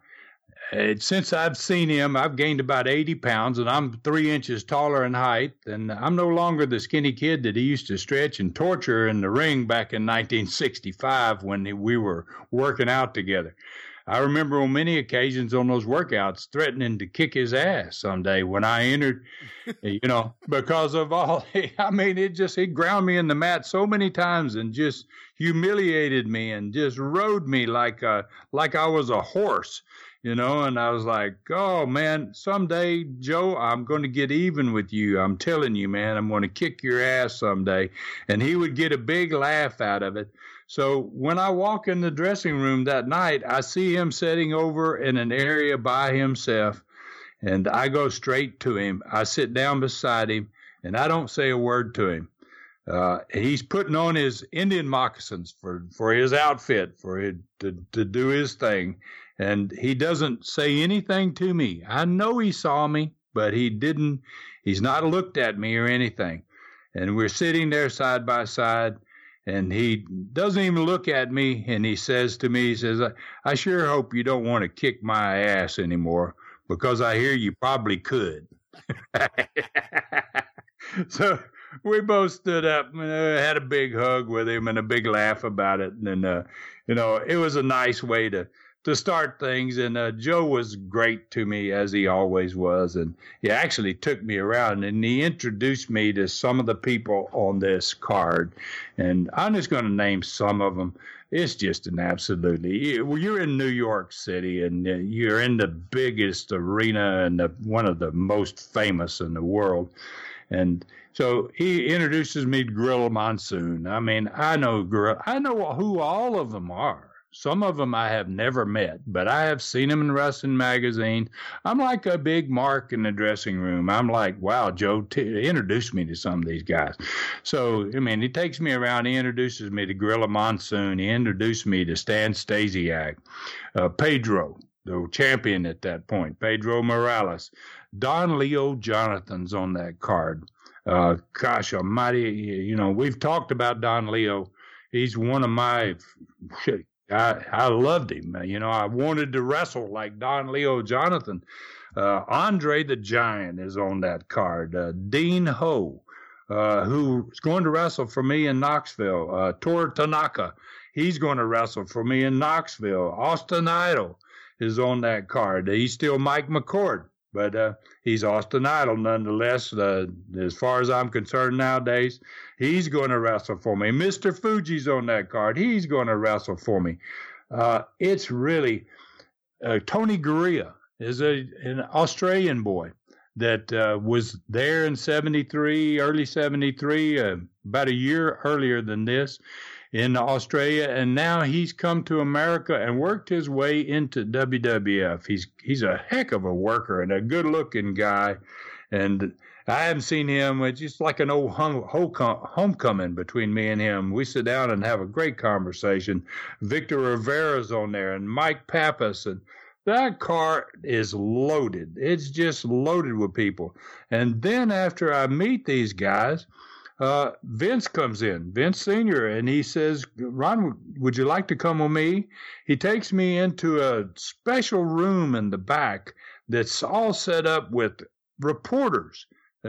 it, since I've seen him, I've gained about eighty pounds, and I'm three inches taller in height. And I'm no longer the skinny kid that he used to stretch and torture in the ring back in nineteen sixty-five when we were working out together. I remember on many occasions on those workouts threatening to kick his ass someday when I entered, you know, because of all, I mean, it just, he ground me in the mat so many times and just humiliated me and just rode me like a, like I was a horse. You know, and I was like, oh, man, someday, Joe, I'm going to get even with you. I'm telling you, man, I'm going to kick your ass someday. And he would get a big laugh out of it. So when I walk in the dressing room that night, I see him sitting over in an area by himself. And I go straight to him. I sit down beside him, and I don't say a word to him. Uh, he's putting on his Indian moccasins for, for his outfit, for it to, to do his thing. And he doesn't say anything to me. I know he saw me, but he didn't, he's not looked at me or anything. And we're sitting there side by side, and he doesn't even look at me. And he says to me, he says, I, I sure hope you don't want to kick my ass anymore, because I hear you probably could. So we both stood up and uh, had a big hug with him and a big laugh about it. And, uh, you know, it was a nice way to, to start things. And uh, Joe was great to me, as he always was. And he actually took me around and he introduced me to some of the people on this card. And I'm just going to name some of them. It's just an absolutely, you're in New York City and you're in the biggest arena and the, one of the most famous in the world. And so he introduces me to Gorilla Monsoon. I mean, I know Gorilla, I know who all of them are. Some of them I have never met, but I have seen them in wrestling magazines. I'm like a big mark in the dressing room. I'm like, wow, Joe, t- introduce me to some of these guys. So, I mean, he takes me around. He introduces me to Gorilla Monsoon. He introduced me to Stan Stasiak, uh, Pedro, the champion at that point, Pedro Morales. Don Leo Jonathan's on that card. Uh, gosh almighty, you know, we've talked about Don Leo. He's one of my... I, I loved him. You know, I wanted to wrestle like Don Leo Jonathan. Uh, Andre the Giant is on that card. Uh, Dean Ho, uh, who's going to wrestle for me in Knoxville. Uh, Tor Tanaka. He's going to wrestle for me in Knoxville. Austin Idol is on that card. He's still Mike McCord, but uh, he's Austin Idol nonetheless. Uh, as far as I'm concerned nowadays, he's going to wrestle for me. Mister Fuji's on that card. He's going to wrestle for me. Uh, it's really uh, Tony Garea is a an Australian boy that uh, was there in seventy-three, early seventy-three, uh, about a year earlier than this in Australia, and now he's come to America and worked his way into W W F. He's he's a heck of a worker and a good-looking guy, and I haven't seen him. It's just like an old hum, homecoming between me and him. We sit down and have a great conversation. Victor Rivera's on there, and Mike Pappas, and that car is loaded. It's just loaded with people. And then after I meet these guys, uh, Vince comes in, Vince Senior, and he says, Ron, would you like to come with me? He takes me into a special room in the back that's all set up with reporters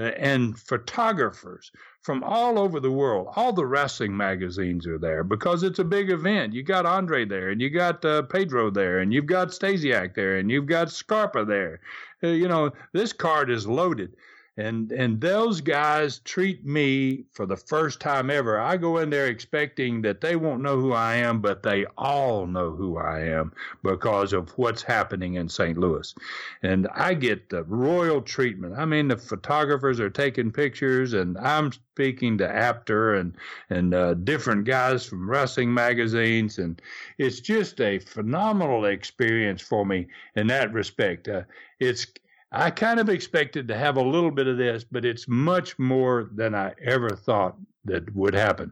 and photographers from all over the world. All the wrestling magazines are there because it's a big event. You got Andre there, and you got uh, Pedro there, and you've got Stasiak there, and you've got Scarpa there. Uh, you know, this card is loaded. And and those guys treat me for the first time ever. I go in there expecting that they won't know who I am, but they all know who I am because of what's happening in Saint Louis. And I get the royal treatment. I mean, the photographers are taking pictures, and I'm speaking to Apter and, and uh, different guys from wrestling magazines. And it's just a phenomenal experience for me in that respect. Uh, it's I kind of expected to have a little bit of this, but it's much more than I ever thought that would happen.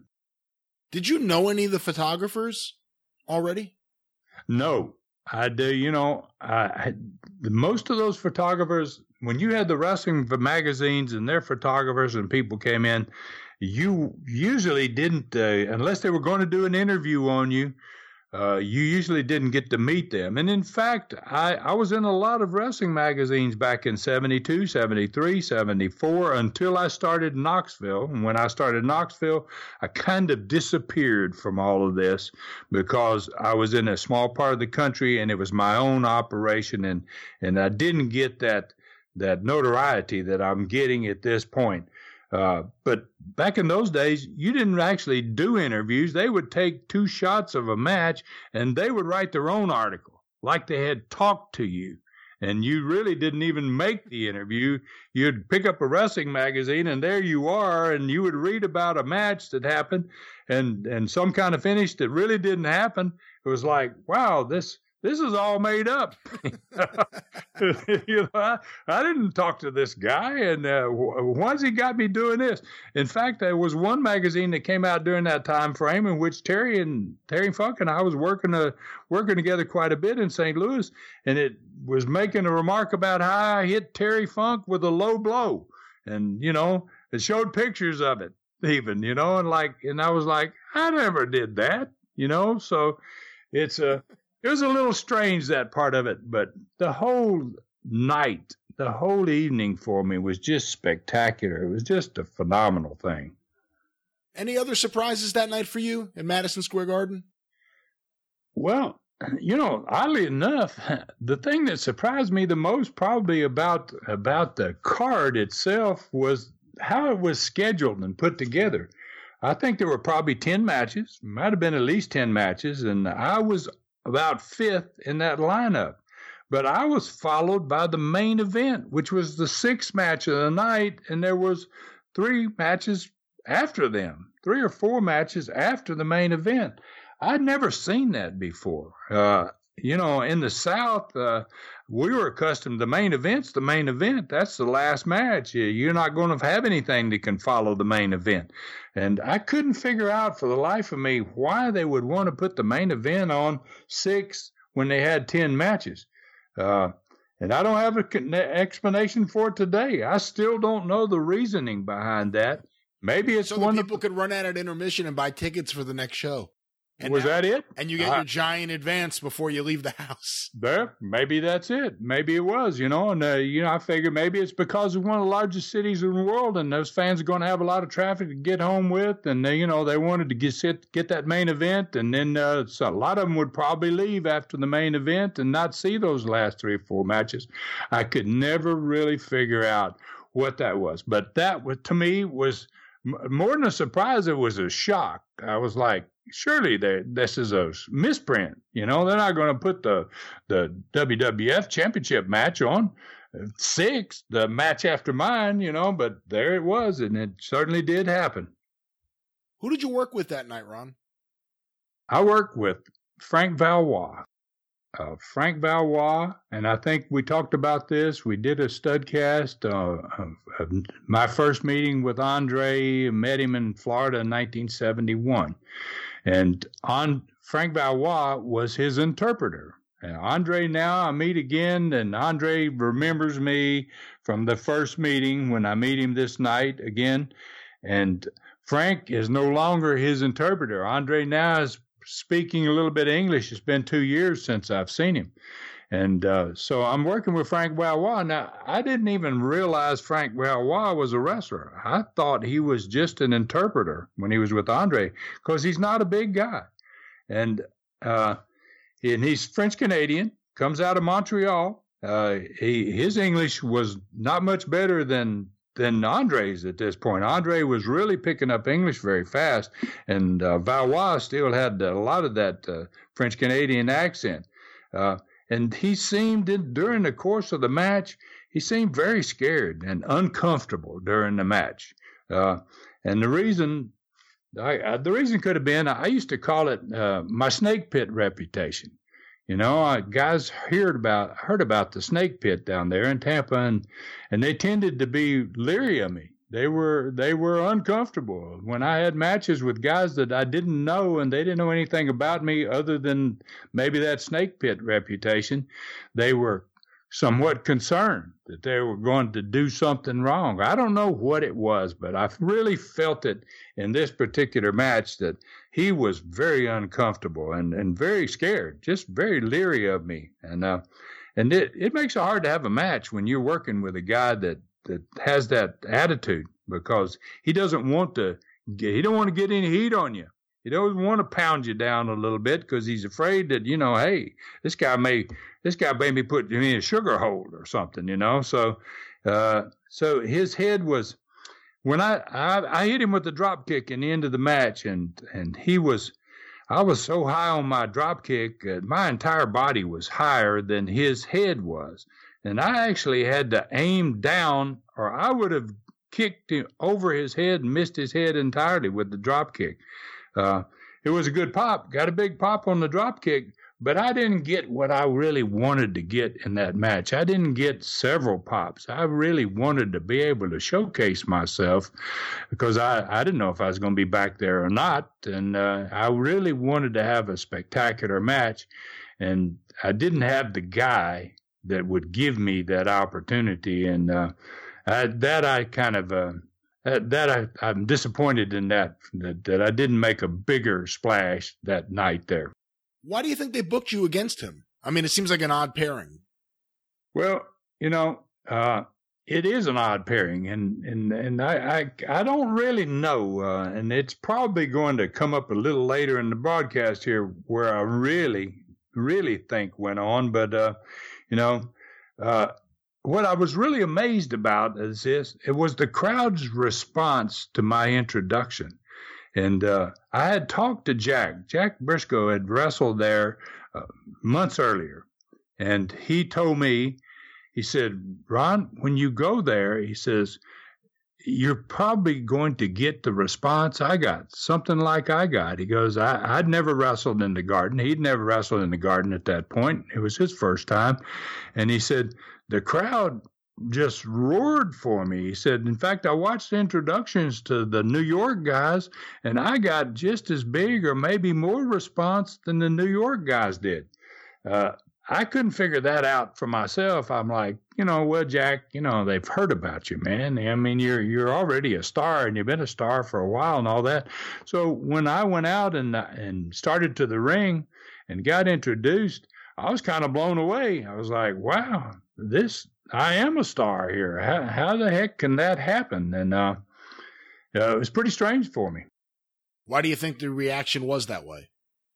Did you know any of the photographers already? No, I do. You know, I, I, most of those photographers, when you had the wrestling magazines and their photographers and people came in, you usually didn't, uh, unless they were going to do an interview on you, Uh, you usually didn't get to meet them. And in fact, I, I was in a lot of wrestling magazines back in seventy-two, seventy-three, seventy-four until I started Knoxville. And when I started Knoxville, I kind of disappeared from all of this because I was in a small part of the country and it was my own operation. And, and I didn't get that, that notoriety that I'm getting at this point. Uh, but back in those days, you didn't actually do interviews. They would take two shots of a match and they would write their own article like they had talked to you. And you really didn't even make the interview. You'd pick up a wrestling magazine and there you are, and you would read about a match that happened and, and some kind of finish that really didn't happen. It was like, wow, this, This is all made up. you know, I, I didn't talk to this guy, and uh, once he got me doing this. In fact, there was one magazine that came out during that time frame in which Terry and Terry Funk and I was working uh, working together quite a bit in Saint Louis, and it was making a remark about how I hit Terry Funk with a low blow, and you know, it showed pictures of it even, you know, and like, and I was like, I never did that, you know, so it's a. It was a little strange, that part of it, but the whole night, the whole evening for me was just spectacular. It was just a phenomenal thing. Any other surprises that night for you in Madison Square Garden? Well, you know, oddly enough, the thing that surprised me the most probably about, about the card itself was how it was scheduled and put together. I think there were probably ten matches, might have been at least ten matches, and I was about fifth in that lineup. But I was followed by the main event, which was the sixth match of the night, and there was three matches after them, three or four matches after the main event. I'd never seen that before. Uh, you know, in the South, uh, we were accustomed to the main event's the main event. That's the last match. You're not going to have anything that can follow the main event. And I couldn't figure out for the life of me why they would want to put the main event on six when they had ten matches. Uh, and I don't have an explanation for it today. I still don't know the reasoning behind that. Maybe it's so one that people of, could run out at intermission and buy tickets for the next show. And was now, that it? And you get I, your giant advance before you leave the house. There, maybe that's it. Maybe it was, you know, and, uh, you know, I figured maybe it's because it's one of the largest cities in the world and those fans are going to have a lot of traffic to get home with. And, they, you know, they wanted to get sit, get that main event. And then uh, so a lot of them would probably leave after the main event and not see those last three or four matches. I could never really figure out what that was. But that, was, to me, was more than a surprise. It was a shock. I was like, surely they, this is a misprint. You know, they're not going to put the the W W F Championship match on six, the match after mine, you know, but there it was, and it certainly did happen. Who did you work with that night, Ron? I worked with Frank Valois. Uh, Frank Valois, and I think we talked about this. We did a studcast. Uh, of, of my first meeting with Andre, met him in Florida in nineteen seventy-one. And on Frank Valois was his interpreter. And Andre now I meet again, and Andre remembers me from the first meeting when I meet him this night again. And Frank is no longer his interpreter. Andre now is speaking a little bit of English. It's been two years since I've seen him. And uh, so I'm working with Frank Valois. Now, I didn't even realize Frank Valois was a wrestler. I thought he was just an interpreter when he was with Andre because he's not a big guy. And, uh, and he's French-Canadian, comes out of Montreal. Uh, he, his English was not much better than than Andre's at this point. Andre was really picking up English very fast, and uh, Valois still had a lot of that uh, French-Canadian accent. Uh, and he seemed, in, during the course of the match, he seemed very scared and uncomfortable during the match. Uh, and the reason, I, I, the reason could have been, I used to call it uh, my snake pit reputation. You know, uh, guys heard about heard about the snake pit down there in Tampa, and and they tended to be leery of me. They were they were uncomfortable when I had matches with guys that I didn't know, and they didn't know anything about me other than maybe that snake pit reputation. They were somewhat concerned that they were going to do something wrong. I don't know what it was, but I really felt it in this particular match that he was very uncomfortable and, and very scared, just very leery of me. And uh, and it, it makes it hard to have a match when you're working with a guy that, that has that attitude, because he doesn't want to get, he don't want to get any heat on you. He doesn't want to pound you down a little bit because he's afraid that, you know, hey, this guy may this guy may be put you in a sugar hole or something, you know. So uh, so his head was, when I, I I hit him with the drop kick in the end of the match, and and he was, I was so high on my drop kick that my entire body was higher than his head was, and I actually had to aim down, or I would have kicked him over his head and missed his head entirely with the drop kick. Uh, it was a good pop, got a big pop on the drop kick, but I didn't get what I really wanted to get in that match. I didn't get several pops. I really wanted to be able to showcase myself because I, I didn't know if I was going to be back there or not. And uh, I really wanted to have a spectacular match. And I didn't have the guy that would give me that opportunity. And uh, I, that I kind of... Uh, That, that I, I'm disappointed in that, that, that I didn't make a bigger splash that night there. Why do you think they booked you against him? I mean, it seems like an odd pairing. Well, you know, uh, it is an odd pairing, and and, and I, I I don't really know, uh, and it's probably going to come up a little later in the broadcast here where I really, really think went on. But, uh, you know, uh, what I was really amazed about is this, it was the crowd's response to my introduction. And uh, I had talked to Jack. Jack Briscoe had wrestled there uh, months earlier. And he told me, he said, Ron, when you go there, he says, you're probably going to get the response I got, something like I got. He goes, I, I'd never wrestled in the Garden. He'd never wrestled in the Garden at that point. It was his first time. And he said, the crowd just roared for me. He said, in fact, I watched the introductions to the New York guys, and I got just as big or maybe more response than the New York guys did. Uh, I couldn't figure that out for myself. I'm like, you know, well, Jack, you know, they've heard about you, man. I mean, you're you're already a star, and you've been a star for a while and all that. So when I went out and and started to the ring and got introduced, I was kind of blown away. I was like, wow, this, I am a star here. How, how the heck can that happen? And uh, uh, it was pretty strange for me. Why do you think the reaction was that way?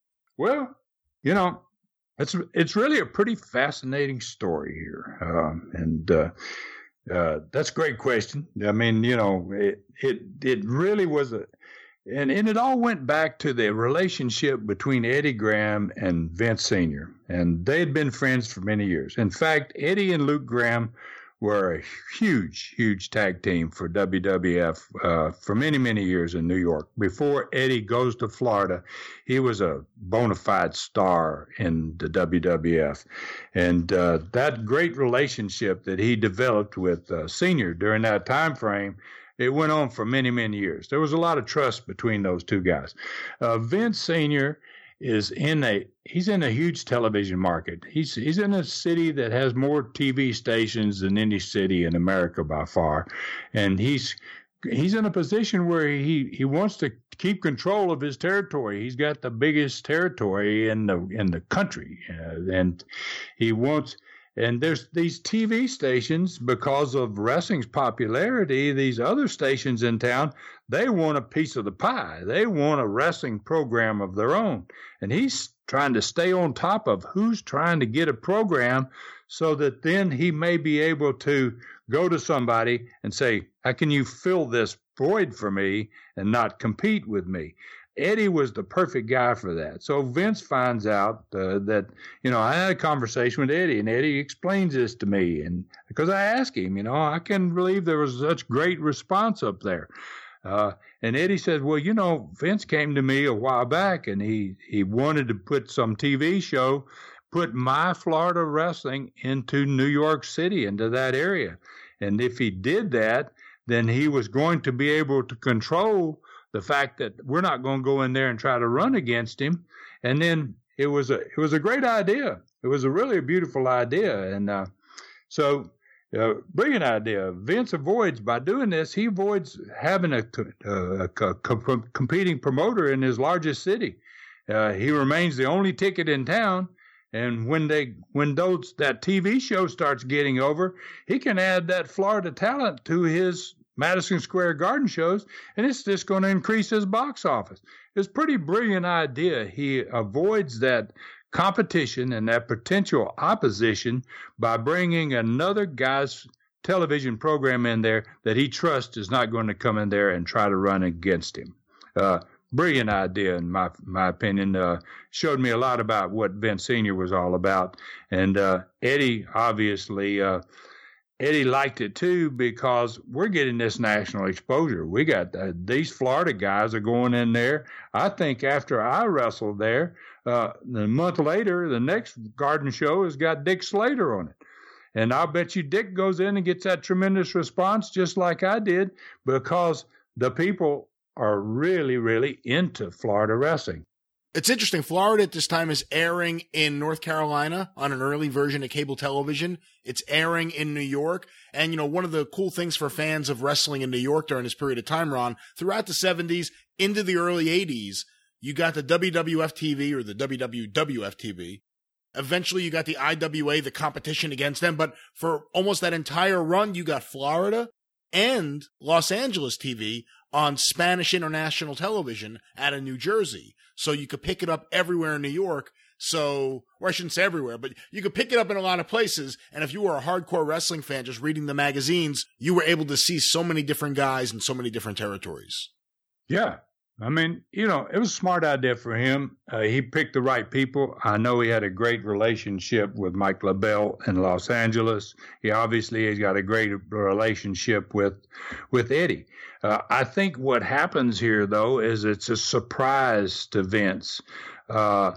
Well, you know, It's it's really a pretty fascinating story here, um, and uh, uh, that's a great question. I mean, you know, it it it really was a, and and it all went back to the relationship between Eddie Graham and Vince Senior, and they had been friends for many years. In fact, Eddie and Luke Graham were a huge, huge tag team for W W F uh, for many, many years in New York. Before Eddie goes to Florida, he was a bona fide star in the W W F. And uh, that great relationship that he developed with uh, Senior during that time frame, it went on for many, many years. There was a lot of trust between those two guys. Uh, Vince Senior is in a he's in a huge television market. He's he's in a city that has more T V stations than any city in America by far, and he's he's in a position where he, he wants to keep control of his territory. He's got the biggest territory in the in the country, uh, and he wants. And there's these T V stations, because of wrestling's popularity, these other stations in town, they want a piece of the pie. They want a wrestling program of their own. And he's trying to stay on top of who's trying to get a program so that then he may be able to go to somebody and say, how can you fill this void for me and not compete with me? Eddie was the perfect guy for that. So Vince finds out uh, that, you know, I had a conversation with Eddie, and Eddie explains this to me. And because I asked him, you know, I can't believe there was such great response up there. Uh, and Eddie said, well, you know, Vince came to me a while back, and he, he wanted to put some T V show, put my Florida wrestling into New York City, into that area. And if he did that, then he was going to be able to control the fact that we're not going to go in there and try to run against him. And then it was a it was a great idea. It was a really beautiful idea. And uh, so, uh, brilliant idea. Vince avoids, by doing this, he avoids having a, a, a, a competing promoter in his largest city. Uh, he remains the only ticket in town. And when they when those that T V show starts getting over, he can add that Florida talent to his Madison Square Garden shows, and it's just going to increase his box office. It's a pretty brilliant idea. He avoids that competition and that potential opposition by bringing another guy's television program in there that he trusts is not going to come in there and try to run against him. Uh, brilliant idea, in my my opinion. Uh, showed me a lot about what Vince Senior was all about. And uh, Eddie, obviously, uh, Eddie liked it too, because we're getting this national exposure. We got uh, these Florida guys are going in there. I think after I wrestled there, uh, a month later, the next Garden show has got Dick Slater on it. And I'll bet you Dick goes in and gets that tremendous response just like I did, because the people are really, really into Florida wrestling. It's interesting. Florida at this time is airing in North Carolina on an early version of cable television. It's airing in New York. And, you know, one of the cool things for fans of wrestling in New York during this period of time, Ron, throughout the seventies into the early eighties, you got the W W F T V or the W W F T V. Eventually, you got the I W A, the competition against them. But for almost that entire run, you got Florida and Los Angeles T V on Spanish International Television out of New Jersey. So you could pick it up everywhere in New York. So, or I shouldn't say everywhere, but you could pick it up in a lot of places. And if you were a hardcore wrestling fan, just reading the magazines, you were able to see so many different guys in so many different territories. Yeah. I mean, you know, it was a smart idea for him. Uh, he picked the right people. I know he had a great relationship with Mike LaBelle in Los Angeles. He obviously has got a great relationship with with Eddie. Uh, I think what happens here, though, is it's a surprise to Vince uh,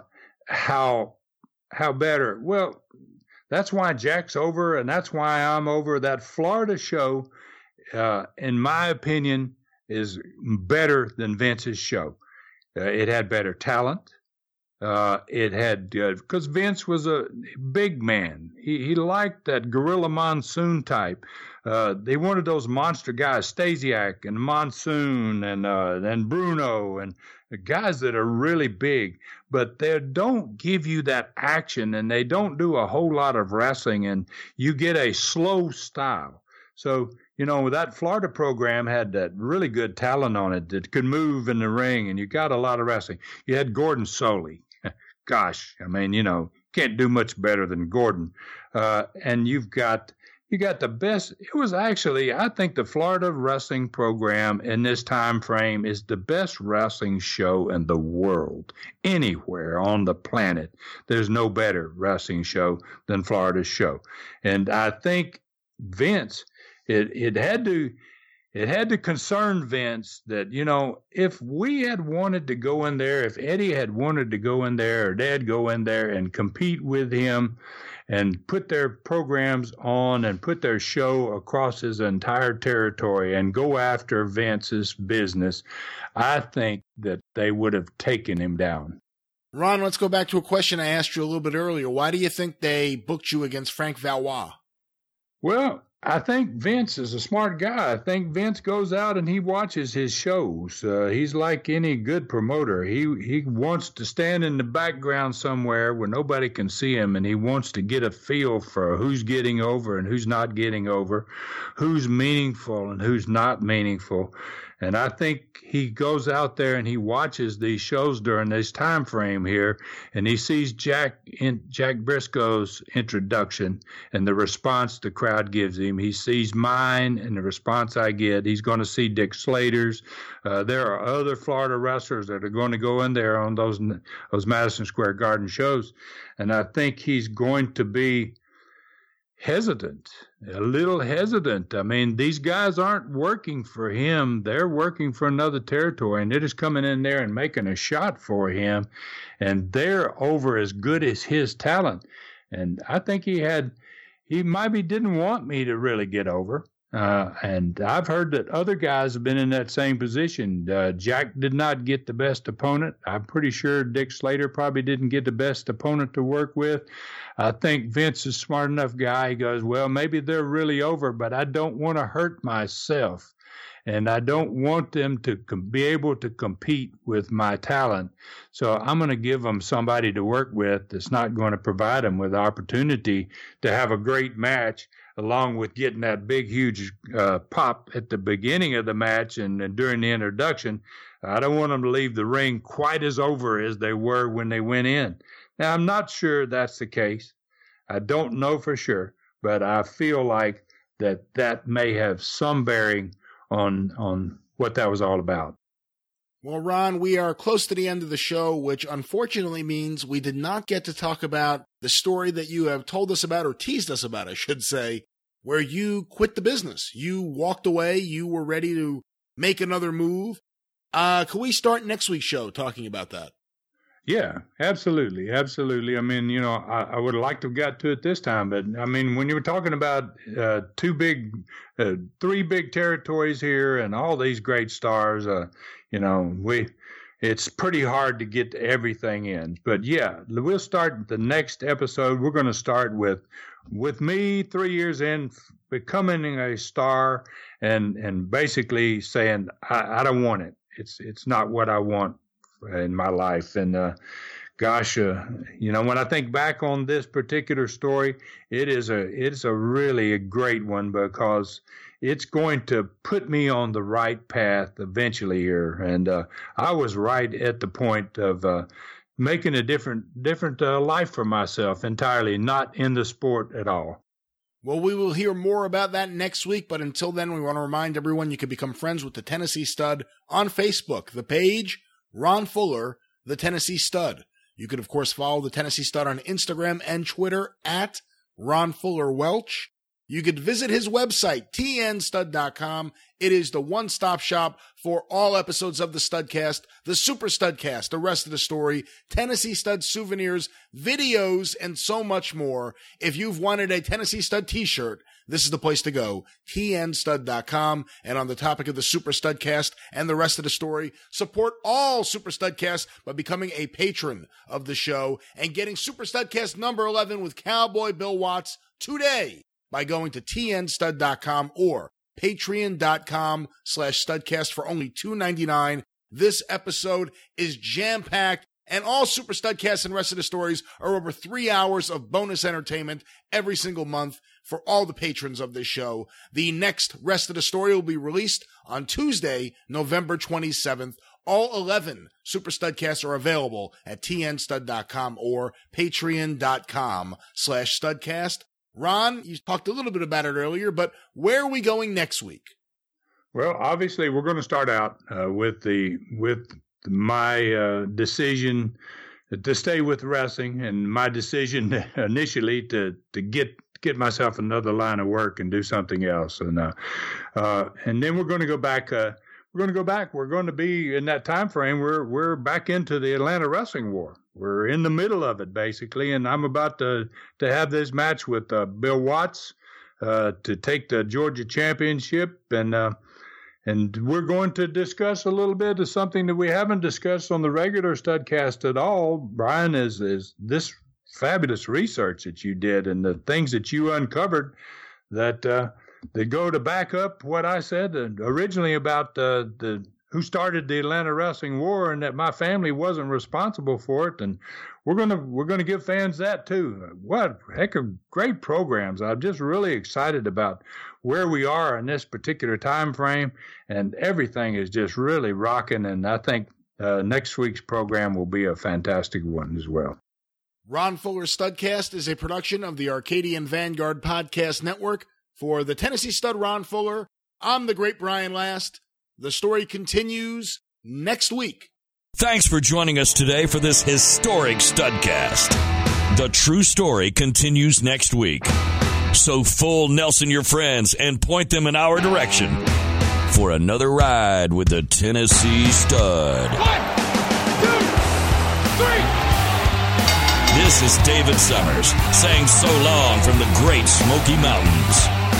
how how better. Well, that's why Jack's over, and that's why I'm over. That Florida show, uh, in my opinion, is better than Vince's show. Uh, it had better talent. Uh, it had, because uh, Vince was a big man. He, he liked that Gorilla Monsoon type. Uh, they wanted those monster guys, Stasiak and Monsoon and uh, and Bruno, and guys that are really big, but they don't give you that action, and they don't do a whole lot of wrestling, and you get a slow style. So, you know, that Florida program had that really good talent on it that could move in the ring, and you got a lot of wrestling. You had Gordon Soley. Gosh, I mean, you know, can't do much better than Gordon. Uh, and you've got you got the best. It was actually, I think, the Florida wrestling program in this time frame is the best wrestling show in the world. Anywhere on the planet, there's no better wrestling show than Florida's show. And I think Vince, it it had to. It had to concern Vince that, you know, if we had wanted to go in there, if Eddie had wanted to go in there, or Dad go in there and compete with him and put their programs on and put their show across his entire territory and go after Vince's business, I think that they would have taken him down. Ron, let's go back to a question I asked you a little bit earlier. Why do you think they booked you against Frank Valois? Well, I think Vince is a smart guy. I think Vince goes out and he watches his shows. Uh, he's like any good promoter. He he wants to stand in the background somewhere where nobody can see him, and he wants to get a feel for who's getting over and who's not getting over, who's meaningful and who's not meaningful. And I think he goes out there and he watches these shows during this time frame here, and he sees Jack in Jack Briscoe's introduction and the response the crowd gives him. He sees mine and the response I get. He's going to see Dick Slater's. Uh, there are other Florida wrestlers that are going to go in there on those those Madison Square Garden shows, and I think he's going to be hesitant, a little hesitant. I mean, these guys aren't working for him. They're working for another territory, and they're just coming in there and making a shot for him, and they're over as good as his talent. And I think he had, he maybe didn't want me to really get over. Uh, and I've heard that other guys have been in that same position. Uh, Jack did not get the best opponent. I'm pretty sure Dick Slater probably didn't get the best opponent to work with. I think Vince is a smart enough guy. He goes, well, maybe they're really over, but I don't want to hurt myself. And I don't want them to com- be able to compete with my talent. So I'm going to give them somebody to work with that's not going to provide them with the opportunity to have a great match, along with getting that big, huge uh, pop at the beginning of the match and, and during the introduction. I don't want them to leave the ring quite as over as they were when they went in. Now, I'm not sure that's the case. I don't know for sure, but I feel like that that may have some bearing on on what that was all about. Well, Ron, we are close to the end of the show, which unfortunately means we did not get to talk about the story that you have told us about, or teased us about, I should say, where you quit the business. You walked away. You were ready to make another move. Uh, can we start next week's show talking about that? Yeah, absolutely. Absolutely. I mean, you know, I, I would have liked to have got to it this time, but I mean, when you were talking about uh, two big, uh, three big territories here and all these great stars, uh, you know, we, it's pretty hard to get everything in. But yeah, we'll start the next episode. We're going to start with, with me three years in, becoming a star and, and basically saying, I, I don't want it. It's, it's not what I want in my life. And uh, gosh, uh, you know, when I think back on this particular story, it is a it's a really a great one, because it's going to put me on the right path eventually here. And uh, I was right at the point of uh, making a different different uh, life for myself entirely, not in the sport at all. Well, we will hear more about that next week, but until then, we want to remind everyone you can become friends with the Tennessee Stud on Facebook. The page, Ron Fuller, the Tennessee Stud. You can, of course, follow the Tennessee Stud on Instagram and Twitter at Ron Fuller Welch. You could visit his website, T N stud dot com. It is the one-stop shop for all episodes of the Studcast, the Super Studcast, the rest of the story, Tennessee Stud souvenirs, videos, and so much more. If you've wanted a Tennessee Stud t-shirt, this is the place to go, T N stud dot com. And on the topic of the Super Studcast and the rest of the story, support all Super Studcasts by becoming a patron of the show and getting Super Studcast number eleven with Cowboy Bill Watts today by going to T N stud dot com or patreon dot com slash studcast for only two ninety-nine. This episode is jam-packed, and all Super Studcasts and rest of the stories are over three hours of bonus entertainment every single month for all the patrons of this show. The next rest of the story will be released on Tuesday, November twenty-seventh. All eleven Super Studcasts are available at T N stud dot com or patreon dot com slash studcast. Ron, you talked a little bit about it earlier, but where are we going next week? Well, obviously, we're going to start out uh, with the with my uh, decision to stay with wrestling, and my decision initially to to get get myself another line of work and do something else, and uh, uh, and then we're going to go back. Uh, we're going to go back. We're going to be in that time frame. We're we're back into the Atlanta Wrestling War. We're in the middle of it basically, and I'm about to to have this match with uh, Bill Watts uh, to take the Georgia Championship, and. Uh, And we're going to discuss a little bit of something that we haven't discussed on the regular Studcast at all, Brian, is, is this fabulous research that you did and the things that you uncovered that uh, that go to back up what I said originally about uh, the who started the Atlanta Wrestling War and that my family wasn't responsible for it. And we're gonna we're gonna give fans that too. What heck of great programs! I'm just really excited about where we are in this particular time frame, and everything is just really rocking. And I think uh, next week's program will be a fantastic one as well. Ron Fuller's Studcast is a production of the Arcadian Vanguard Podcast Network. For the Tennessee Stud Ron Fuller, I'm the great Brian Last. The story continues next week. Thanks for joining us today for this historic Studcast. The true story continues next week. So full Nelson your friends and point them in our direction for another ride with the Tennessee Stud. One, two, three. This is David Summers saying so long from the Great Smoky Mountains.